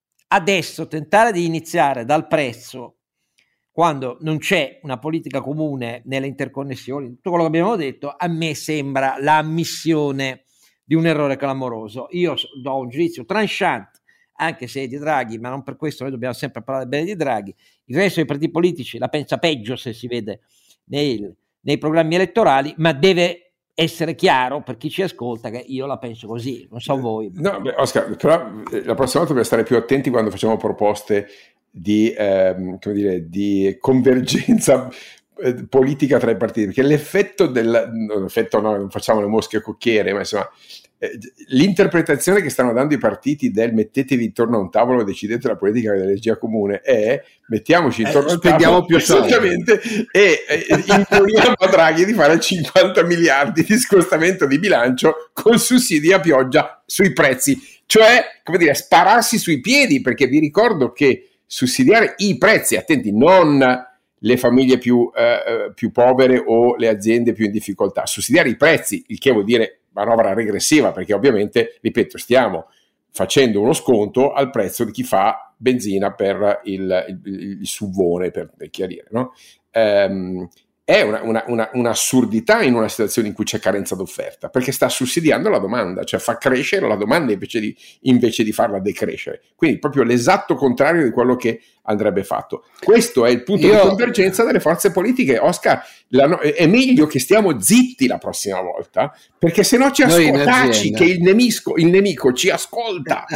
adesso tentare di iniziare dal prezzo quando non c'è una politica comune nelle interconnessioni, tutto quello che abbiamo detto, a me sembra l'ammissione di un errore clamoroso. Io do un giudizio tranchant, anche se è di Draghi, ma non per questo noi dobbiamo sempre parlare bene di Draghi. Il resto dei partiti politici la pensa peggio, se si vede nei, nei programmi elettorali, ma deve essere chiaro per chi ci ascolta che io la penso così, non so voi. No, beh, Oscar, però la prossima volta dobbiamo stare più attenti quando facciamo proposte di, ehm, come dire, di convergenza eh, politica tra i partiti, perché l'effetto del l'effetto no, non facciamo le mosche cocchiere, ma insomma eh, l'interpretazione che stanno dando i partiti del mettetevi intorno a un tavolo e decidete la politica dell'energia comune è mettiamoci intorno eh, al tavolo più esattamente e, e imponiamo a Draghi di fare cinquanta miliardi di scostamento di bilancio con sussidi a pioggia sui prezzi, cioè come dire spararsi sui piedi, perché vi ricordo che sussidiare i prezzi, attenti, non le famiglie più, eh, più povere o le aziende più in difficoltà, sussidiare i prezzi, il che vuol dire manovra regressiva, perché ovviamente, ripeto, stiamo facendo uno sconto al prezzo di chi fa benzina per il, il, il subvone, per, per chiarire, no? Ehm, è una, una, una, un'assurdità in una situazione in cui c'è carenza d'offerta, perché sta sussidiando la domanda, cioè fa crescere la domanda invece di, invece di farla decrescere. Quindi proprio l'esatto contrario di quello che andrebbe fatto. Questo è il punto Io... di convergenza delle forze politiche. Oscar, la, è meglio che stiamo zitti la prossima volta, perché se no ci ascoltaci, che il nemico, il nemico ci ascolta.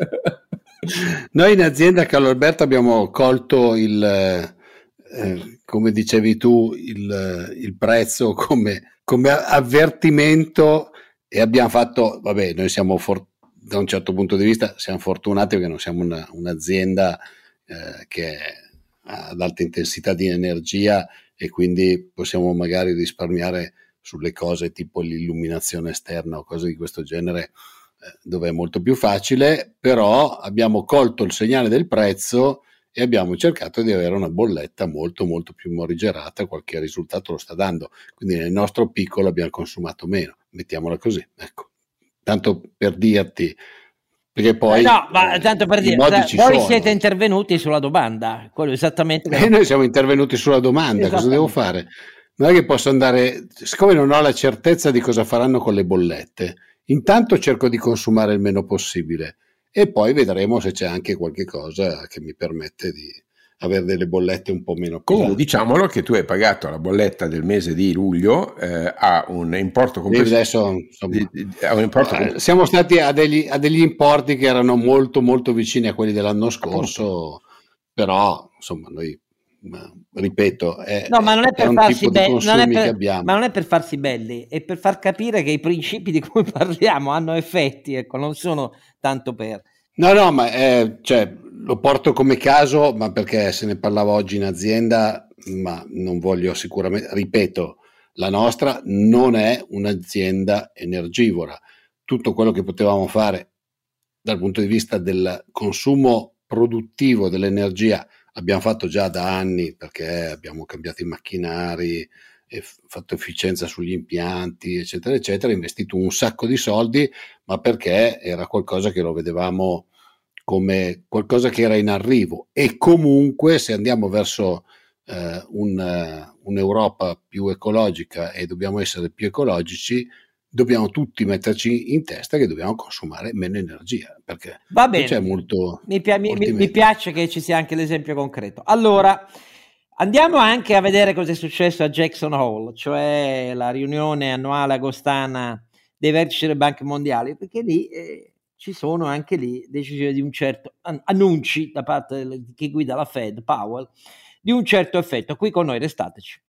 Noi in azienda, Carlo Alberto, abbiamo colto il... Eh, come dicevi tu, il, il prezzo come, come avvertimento, e abbiamo fatto, vabbè, noi siamo for- da un certo punto di vista siamo fortunati perché non siamo una, un'azienda eh, che è ad alta intensità di energia e quindi possiamo magari risparmiare sulle cose tipo l'illuminazione esterna o cose di questo genere, eh, dove è molto più facile, però abbiamo colto il segnale del prezzo e abbiamo cercato di avere una bolletta molto molto più morigerata, qualche risultato lo sta dando, quindi nel nostro piccolo abbiamo consumato meno, mettiamola così, ecco. Tanto per dirti, Perché poi eh no, ma tanto per dire, voi sono. Siete intervenuti sulla domanda, quello esattamente. E eh, noi siamo intervenuti sulla domanda, cosa devo fare? Non è che posso andare, siccome non ho la certezza di cosa faranno con le bollette, intanto cerco di consumare il meno possibile e poi vedremo se c'è anche qualche cosa che mi permette di avere delle bollette un po' meno pesanti. Comunque diciamolo che tu hai pagato la bolletta del mese di luglio eh, a un importo complessivo. Adesso, insomma, di, di, a un importo eh, siamo stati a degli, a degli importi che erano molto molto vicini a quelli dell'anno scorso, appunto. Però insomma noi, ma, ripeto, è, no, ma non è, è per un farsi tipo be- di consumi non è per, che abbiamo. Ma non è per farsi belli, è per far capire che i principi di cui parliamo hanno effetti, ecco, non sono tanto per... No, no, ma è, cioè, lo porto come caso, ma perché se ne parlava oggi in azienda, ma non voglio sicuramente, ripeto, la nostra non è un'azienda energivora. Tutto quello che potevamo fare dal punto di vista del consumo produttivo dell'energia abbiamo fatto già da anni, perché abbiamo cambiato i macchinari, e fatto efficienza sugli impianti, eccetera, eccetera, investito un sacco di soldi, ma perché era qualcosa che lo vedevamo come qualcosa che era in arrivo. E comunque se andiamo verso eh, un, uh, un'Europa più ecologica e dobbiamo essere più ecologici, dobbiamo tutti metterci in testa che dobbiamo consumare meno energia, perché va bene, c'è molto mi, pi- mi, mi piace che ci sia anche l'esempio concreto. Allora andiamo anche a vedere cosa è successo a Jackson Hole, cioè la riunione annuale agostana dei vertici delle banche mondiali, perché lì eh, ci sono anche lì decisioni di un certo an- annunci da parte di chi guida la Fed, Powell, di un certo effetto. Qui con noi restateci.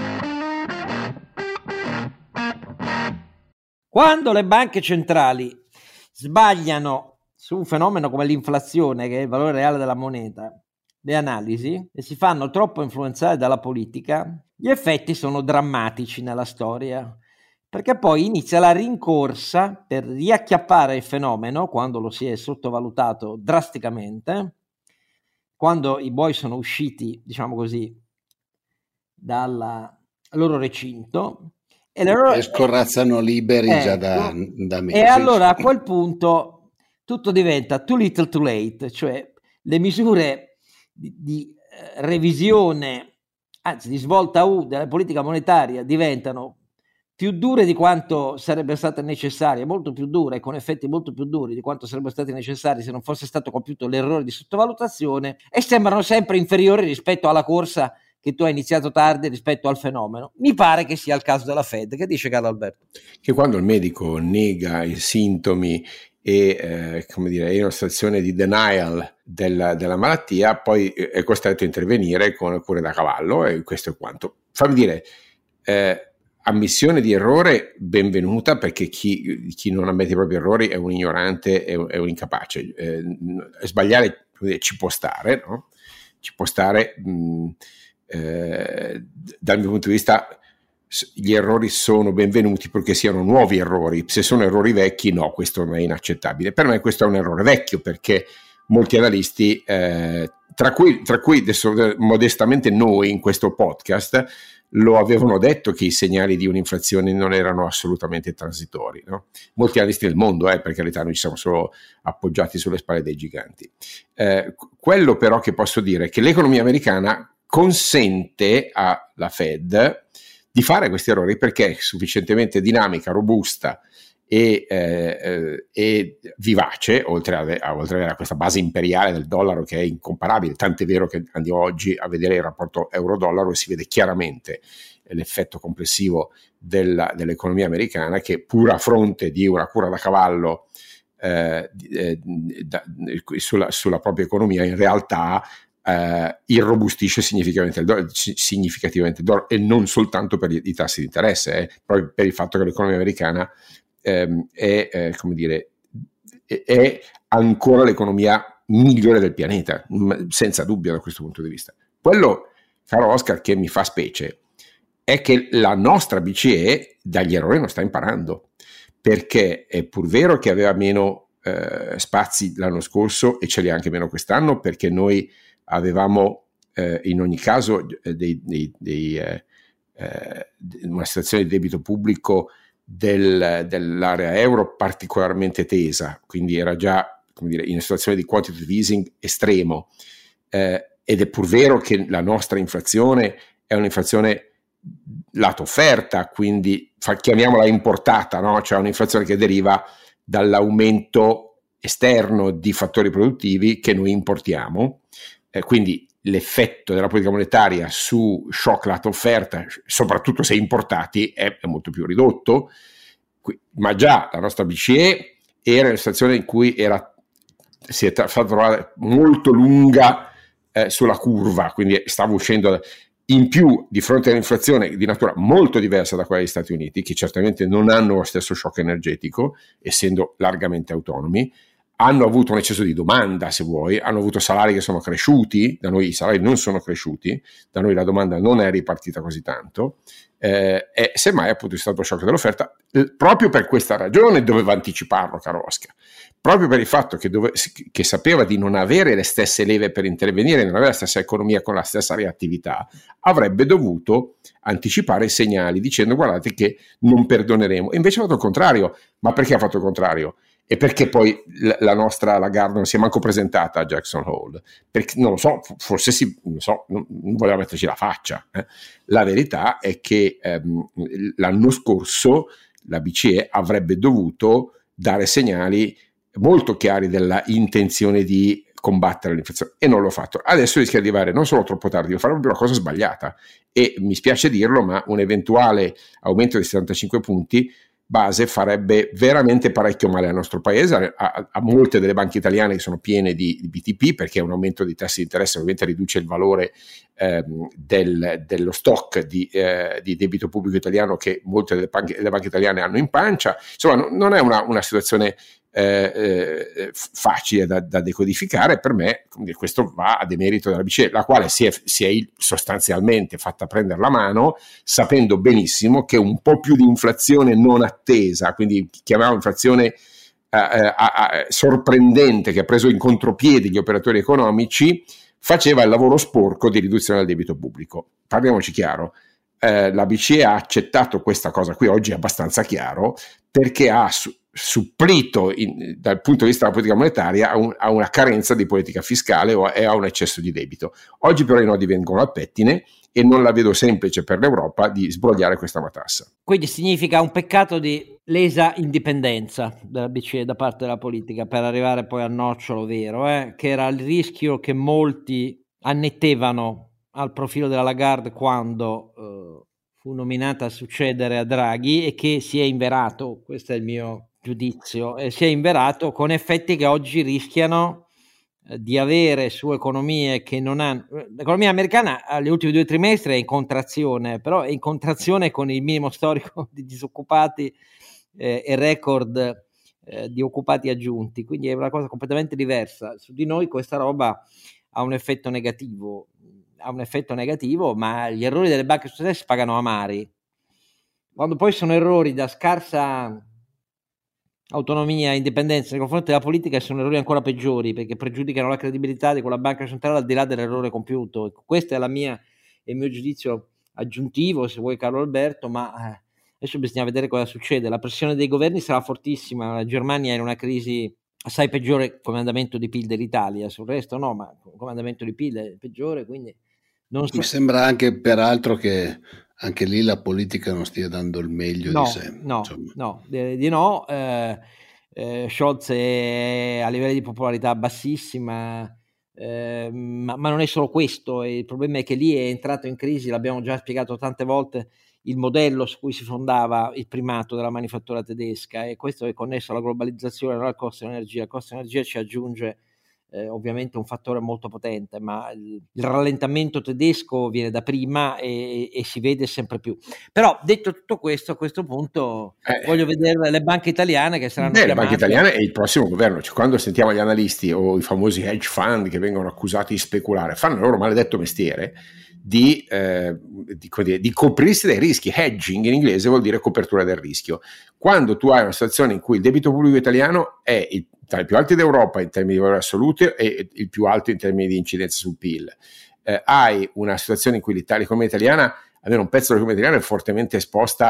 Quando le banche centrali sbagliano su un fenomeno come l'inflazione, che è il valore reale della moneta, le analisi, e si fanno troppo influenzare dalla politica, gli effetti sono drammatici nella storia, perché poi inizia la rincorsa per riacchiappare il fenomeno quando lo si è sottovalutato drasticamente, quando i buoi sono usciti, diciamo così, dal loro recinto e, loro, e scorrazzano liberi ecco, già da, da mesi. E allora a quel punto tutto diventa too little too late, cioè le misure di, di eh, revisione, anzi di svolta U della politica monetaria diventano più dure di quanto sarebbe state necessarie, molto più dure, con effetti molto più duri di quanto sarebbero stati necessari se non fosse stato compiuto l'errore di sottovalutazione, e sembrano sempre inferiori rispetto alla corsa che tu hai iniziato tardi rispetto al fenomeno. Mi pare che sia il caso della Fed. Che dice Carlo Alberto? Che quando il medico nega i sintomi e eh, come dire, è in una situazione di denial della, della malattia, poi è costretto a intervenire con cure da cavallo, e questo è quanto. Fammi dire, eh, ammissione di errore benvenuta, perché chi, chi non ammette i propri errori è un ignorante, è un, è un incapace. Eh, sbagliare ci può stare, no? Ci può stare... Mh, Eh, dal mio punto di vista gli errori sono benvenuti perché siano nuovi errori. Se sono errori vecchi, no, questo non è inaccettabile. Per me questo è un errore vecchio, perché molti analisti, eh, tra cui, tra cui adesso, modestamente noi in questo podcast, lo avevano detto che i segnali di un'inflazione non erano assolutamente transitori, no? Molti analisti del mondo, eh, per carità, noi ci siamo solo appoggiati sulle spalle dei giganti. Eh, quello però che posso dire è che l'economia americana consente alla Fed di fare questi errori perché è sufficientemente dinamica, robusta e, eh, e vivace, oltre a, oltre a questa base imperiale del dollaro che è incomparabile, tant'è vero che andiamo oggi a vedere il rapporto euro-dollaro e si vede chiaramente l'effetto complessivo della, dell'economia americana, che pur a fronte di una cura da cavallo eh, eh, da, sulla, sulla propria economia, in realtà Uh, irrobustisce significativamente il, dollaro, significativamente il dollaro, e non soltanto per i, i tassi di interesse, eh, proprio per il fatto che l'economia americana ehm, è, eh, come dire, è, è ancora l'economia migliore del pianeta, senza dubbio da questo punto di vista. Quello, caro Oscar, che mi fa specie è che la nostra B C E dagli errori non sta imparando, perché è pur vero che aveva meno eh, spazi l'anno scorso e ce li ha anche meno quest'anno, perché noi avevamo eh, in ogni caso eh, dei, dei, dei, eh, eh, una situazione di debito pubblico del, dell'area euro particolarmente tesa, quindi era già come dire, in una situazione di quantitative easing estremo, eh, ed è pur vero che la nostra inflazione è un'inflazione lato offerta, quindi fa, chiamiamola importata, no? Cioè un'inflazione che deriva dall'aumento esterno di fattori produttivi che noi importiamo, eh, quindi l'effetto della politica monetaria su shock lato offerta, soprattutto se importati, è, è molto più ridotto, Qui, ma già la nostra B C E era in una situazione in cui era, si è fatta trovare molto lunga eh, sulla curva, quindi stava uscendo da, in più di fronte all'inflazione di natura molto diversa da quella degli Stati Uniti, che certamente non hanno lo stesso shock energetico, essendo largamente autonomi, hanno avuto un eccesso di domanda, se vuoi, hanno avuto salari che sono cresciuti, da noi i salari non sono cresciuti, da noi la domanda non è ripartita così tanto, eh, e semmai appunto è stato lo shock dell'offerta, eh, proprio per questa ragione doveva anticiparlo, caro Oscar, proprio per il fatto che, dove, che sapeva di non avere le stesse leve per intervenire, non avere la stessa economia con la stessa reattività, avrebbe dovuto anticipare i segnali dicendo guardate che non perdoneremo, e invece ha fatto il contrario. Ma perché ha fatto il contrario? E perché poi la nostra Lagarde non si è manco presentata a Jackson Hole? Perché non lo so, forse si, non, so, non voleva metterci la faccia. Eh. La verità è che ehm, l'anno scorso la B C E avrebbe dovuto dare segnali molto chiari della intenzione di combattere l'inflazione e non l'ho fatto. Adesso rischia di arrivare non solo troppo tardi, ma fare proprio una cosa sbagliata. E mi spiace dirlo, ma un eventuale aumento di settantacinque punti base farebbe veramente parecchio male al nostro paese, a, a molte delle banche italiane che sono piene di, di B T P, perché un aumento di tassi di interesse ovviamente riduce il valore ehm, del, dello stock di, eh, di debito pubblico italiano che molte delle banche, delle banche italiane hanno in pancia. Insomma, no, non è una, una situazione eh, eh, facile da, da decodificare. Per me questo va a demerito della B C E, la quale si è, si è sostanzialmente fatta prendere la mano, sapendo benissimo che un po' più di inflazione non attesa, quindi chiamiamo inflazione eh, eh, sorprendente, che ha preso in contropiedi gli operatori economici, faceva il lavoro sporco di riduzione del debito pubblico. Parliamoci chiaro, eh, la B C E ha accettato questa cosa qui, oggi è abbastanza chiaro, perché ha su- supplito in, dal punto di vista della politica monetaria a, un, a una carenza di politica fiscale o a, e a un eccesso di debito. Oggi però i nodi vengono al pettine e non la vedo semplice per l'Europa di sbrogliare questa matassa. Quindi significa un peccato di lesa indipendenza della B C E da parte della politica per arrivare poi al nocciolo vero, eh? Che era il rischio che molti annettevano al profilo della Lagarde quando eh, fu nominata a succedere a Draghi e che si è inverato, questo è il mio giudizio, e si è inverato con effetti che oggi rischiano eh, di avere su economie che non hanno. L'economia americana agli ultimi due trimestri è in contrazione, però è in contrazione con il minimo storico di disoccupati eh, e record eh, di occupati aggiunti, quindi è una cosa completamente diversa. Su di noi questa roba ha un effetto negativo, ha un effetto negativo, ma gli errori delle banche societarie si pagano amari. Quando poi sono errori da scarsa autonomia e indipendenza nei confronti della politica, sono errori ancora peggiori perché pregiudicano la credibilità di quella banca centrale al di là dell'errore compiuto. Questo è la mia, il mio giudizio aggiuntivo, se vuoi, Carlo Alberto, ma eh, adesso bisogna vedere cosa succede. La pressione dei governi sarà fortissima, la Germania è in una crisi assai peggiore come andamento di P I L dell'Italia, sul resto no, ma come andamento di P I L è peggiore, quindi non so. Mi sembra anche peraltro che anche lì la politica non stia dando il meglio no, di sé. No, insomma. no, di, di no. Eh, eh, Scholz è a livelli di popolarità bassissima, eh, ma, ma non è solo questo. Il problema è che lì è entrato in crisi, l'abbiamo già spiegato tante volte, il modello su cui si fondava il primato della manifattura tedesca, e questo è connesso alla globalizzazione, non al costo dell'energia. Il costo dell'energia ci aggiunge Eh, ovviamente un fattore molto potente, ma il, il rallentamento tedesco viene da prima e, e si vede sempre più. Però detto tutto questo, a questo punto eh, voglio vedere le banche italiane che saranno beh, chiamate. Le banche italiane e il prossimo governo, cioè, quando sentiamo gli analisti o i famosi hedge fund che vengono accusati di speculare, fanno il loro maledetto mestiere di, eh, di, di coprirsi dai rischi. Hedging in inglese vuol dire copertura del rischio. Quando tu hai una situazione in cui il debito pubblico italiano è il, tra i più alti d'Europa in termini di valore assoluto e il più alto in termini di incidenza sul P I L, eh, hai una situazione in cui l'Italia, l'economia italiana, almeno un pezzo dell'economia italiana, è fortemente esposta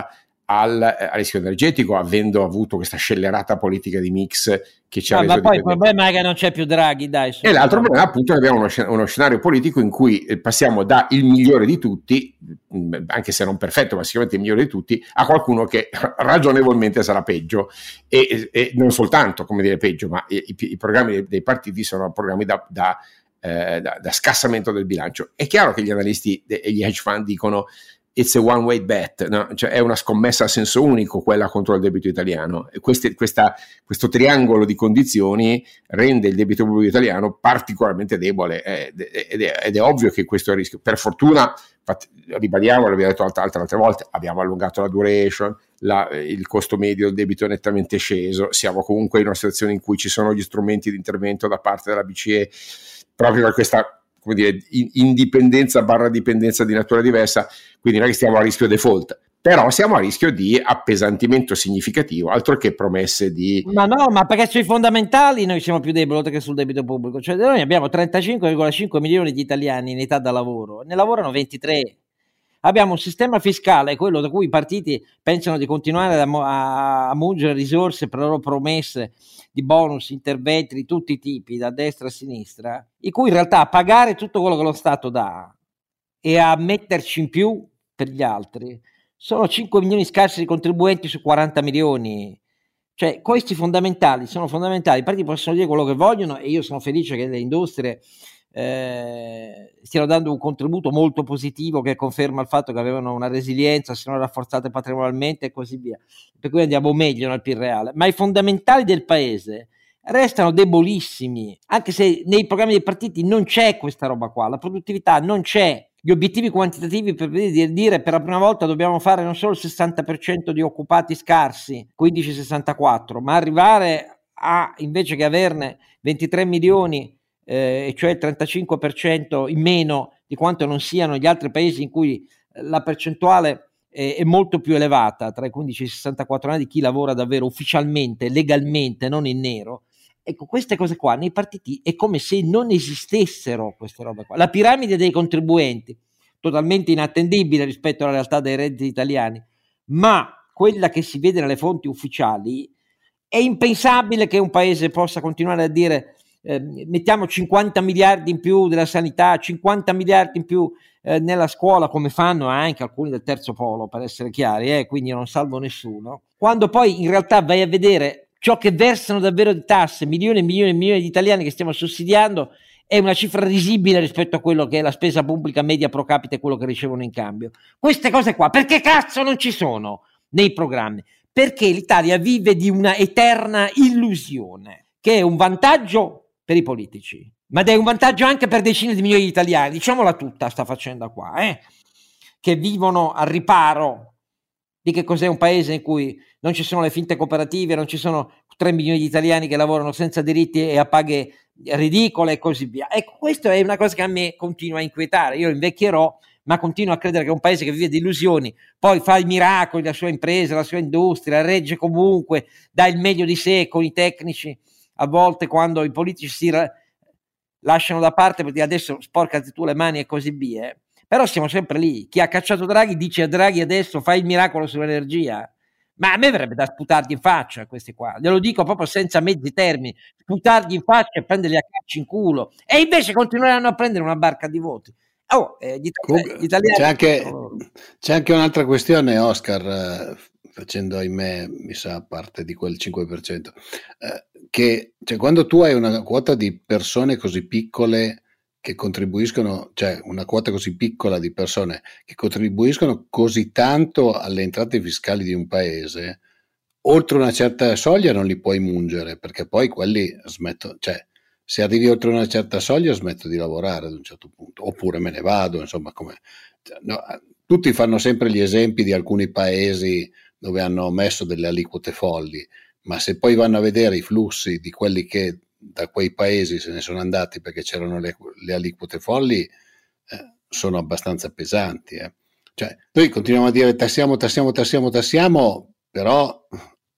al, al rischio energetico, avendo avuto questa scellerata politica di mix che ci ha ah, reso ma poi il dipendenti. problema è che non c'è più Draghi, dai. E l'altro problema appunto è che abbiamo uno, scen- uno scenario politico in cui passiamo da il migliore di tutti, anche se non perfetto, ma sicuramente il migliore di tutti, a qualcuno che ragionevolmente sarà peggio, e, e non soltanto, come dire, peggio, ma i, i, i programmi dei, dei partiti sono programmi da, da, eh, da, da scassamento del bilancio. È chiaro che gli analisti e gli hedge fund dicono it's a one way bet, no? Cioè è una scommessa a senso unico quella contro il debito italiano, e queste, questa, questo triangolo di condizioni rende il debito pubblico italiano particolarmente debole, ed è, ed è, ed è ovvio che questo è il rischio. Per fortuna, infatti, ribadiamo, l'abbiamo detto altre, altre, altre volte, abbiamo allungato la duration, la, il costo medio del debito è nettamente sceso, siamo comunque in una situazione in cui ci sono gli strumenti di intervento da parte della B C E proprio per questa, come dire, indipendenza barra dipendenza di natura diversa, quindi non è che stiamo a rischio default, però siamo a rischio di appesantimento significativo, altro che promesse di... Ma no, ma perché sui fondamentali noi siamo più deboli oltre che sul debito pubblico, cioè noi abbiamo trentacinque virgola cinque milioni di italiani in età da lavoro, ne lavorano ventitré. Abbiamo un sistema fiscale, quello da cui i partiti pensano di continuare a, a, a mungere risorse per le loro promesse di bonus, interventi di tutti i tipi, da destra a sinistra, in cui in realtà a pagare tutto quello che lo Stato dà e a metterci in più per gli altri sono cinque milioni scarsi di contribuenti su quaranta milioni. Cioè questi fondamentali sono fondamentali, i partiti possono dire quello che vogliono e io sono felice che le industrie Eh, stiano dando un contributo molto positivo che conferma il fatto che avevano una resilienza, si sono rafforzate patrimonialmente e così via, per cui andiamo meglio nel P I L reale, ma i fondamentali del paese restano debolissimi, anche se nei programmi dei partiti non c'è questa roba qua, la produttività non c'è, gli obiettivi quantitativi per dire per la prima volta dobbiamo fare non solo il sessanta per cento di occupati scarsi, quindici virgola sessantaquattro, ma arrivare a, invece che averne ventitré milioni, eh, cioè il trentacinque per cento in meno di quanto non siano gli altri paesi in cui la percentuale è, è molto più elevata, tra i quindici e i sessantaquattro anni, di chi lavora davvero ufficialmente, legalmente, non in nero. Ecco, queste cose qua nei partiti è come se non esistessero queste robe qua. La piramide dei contribuenti, totalmente inattendibile rispetto alla realtà dei redditi italiani, ma quella che si vede nelle fonti ufficiali, è impensabile che un paese possa continuare a dire eh, mettiamo cinquanta miliardi in più della sanità, cinquanta miliardi in più eh, nella scuola, come fanno anche alcuni del terzo polo, per essere chiari, eh, quindi io non salvo nessuno, quando poi in realtà vai a vedere ciò che versano davvero di tasse, milioni e milioni e milioni di italiani che stiamo sussidiando, è una cifra risibile rispetto a quello che è la spesa pubblica media pro capite e quello che ricevono in cambio. Queste cose qua, perché cazzo non ci sono nei programmi? Perché l'Italia vive di una eterna illusione, che è un vantaggio per i politici, ma è un vantaggio anche per decine di milioni di italiani, diciamola tutta sta faccenda qua, eh? Che vivono al riparo di che cos'è un paese in cui non ci sono le finte cooperative, non ci sono tre milioni di italiani che lavorano senza diritti e a paghe ridicole e così via. Ecco, questo è una cosa che a me continua a inquietare. Io invecchierò, ma continuo a credere che un paese che vive di illusioni poi fa i miracoli, la sua impresa, la sua industria, regge comunque, dà il meglio di sé con i tecnici, a volte quando i politici si ra- lasciano da parte perché adesso sporcati tu le mani e così via. Però siamo sempre lì. Chi ha cacciato Draghi dice a Draghi adesso fai il miracolo sull'energia. Ma a me verrebbe da sputargli in faccia questi qua, glielo dico proprio senza mezzi termini, sputargli in faccia e prenderli a calci in culo, e invece continueranno a prendere una barca di voti. Oh, eh, gli, itali- gli italiani c'è anche, sono... c'è anche un'altra questione, Oscar, eh, facendo ahimè mi sa parte di quel cinque per cento, eh, che cioè, quando tu hai una quota di persone così piccole che contribuiscono, cioè una quota così piccola di persone che contribuiscono così tanto alle entrate fiscali di un paese, oltre una certa soglia non li puoi mungere, perché poi quelli smettono, cioè se arrivi oltre una certa soglia smetto di lavorare ad un certo punto, oppure me ne vado, insomma, come no, tutti fanno sempre gli esempi di alcuni paesi dove hanno messo delle aliquote folli, ma se poi vanno a vedere i flussi di quelli che da quei paesi se ne sono andati perché c'erano le, le aliquote folli, eh, sono abbastanza pesanti. Eh. Cioè, noi continuiamo a dire tassiamo, tassiamo, tassiamo, tassiamo, però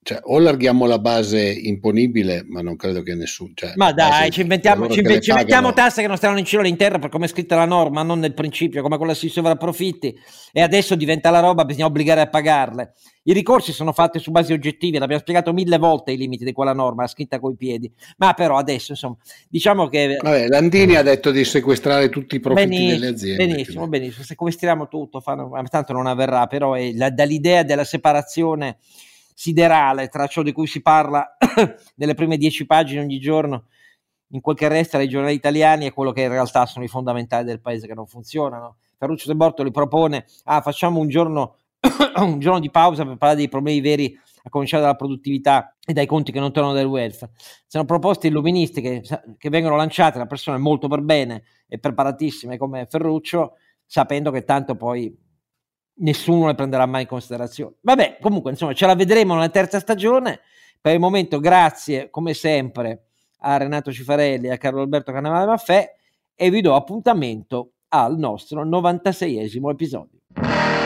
cioè, o larghiamo la base imponibile, ma non credo che nessuno. Cioè, ma dai, ci inventiamo, ci, inve- ci mettiamo tasse che non stanno in cielo in terra, per come è scritta la norma, non nel principio, come quella sui sovrapprofitti, e adesso diventa la roba, bisogna obbligare a pagarle. I ricorsi sono fatti su basi oggettive, l'abbiamo spiegato mille volte i limiti di quella norma, scritta coi piedi, ma però adesso, insomma, diciamo che... Vabbè, Landini ha detto di sequestrare tutti i profitti benissimo, delle aziende. Benissimo, quindi. benissimo, sequestriamo tutto, fanno, tanto non avverrà, però è la, dall'idea della separazione siderale tra ciò di cui si parla nelle prime dieci pagine ogni giorno in quel che resta dai giornali italiani e quello che in realtà sono i fondamentali del paese che non funzionano. Ferruccio De Bortoli propone ah, facciamo un giorno un giorno di pausa per parlare dei problemi veri, a cominciare dalla produttività e dai conti che non tornano del welfare. Sono proposte illuministe che, che vengono lanciate da persone molto per bene e preparatissime come Ferruccio, sapendo che tanto poi nessuno le prenderà mai in considerazione. Vabbè, comunque, insomma, ce la vedremo nella terza stagione. Per il momento, grazie come sempre a Renato Cifarelli e a Carlo Alberto Cannavale Maffè, e vi do appuntamento al nostro novantaseiesimo episodio.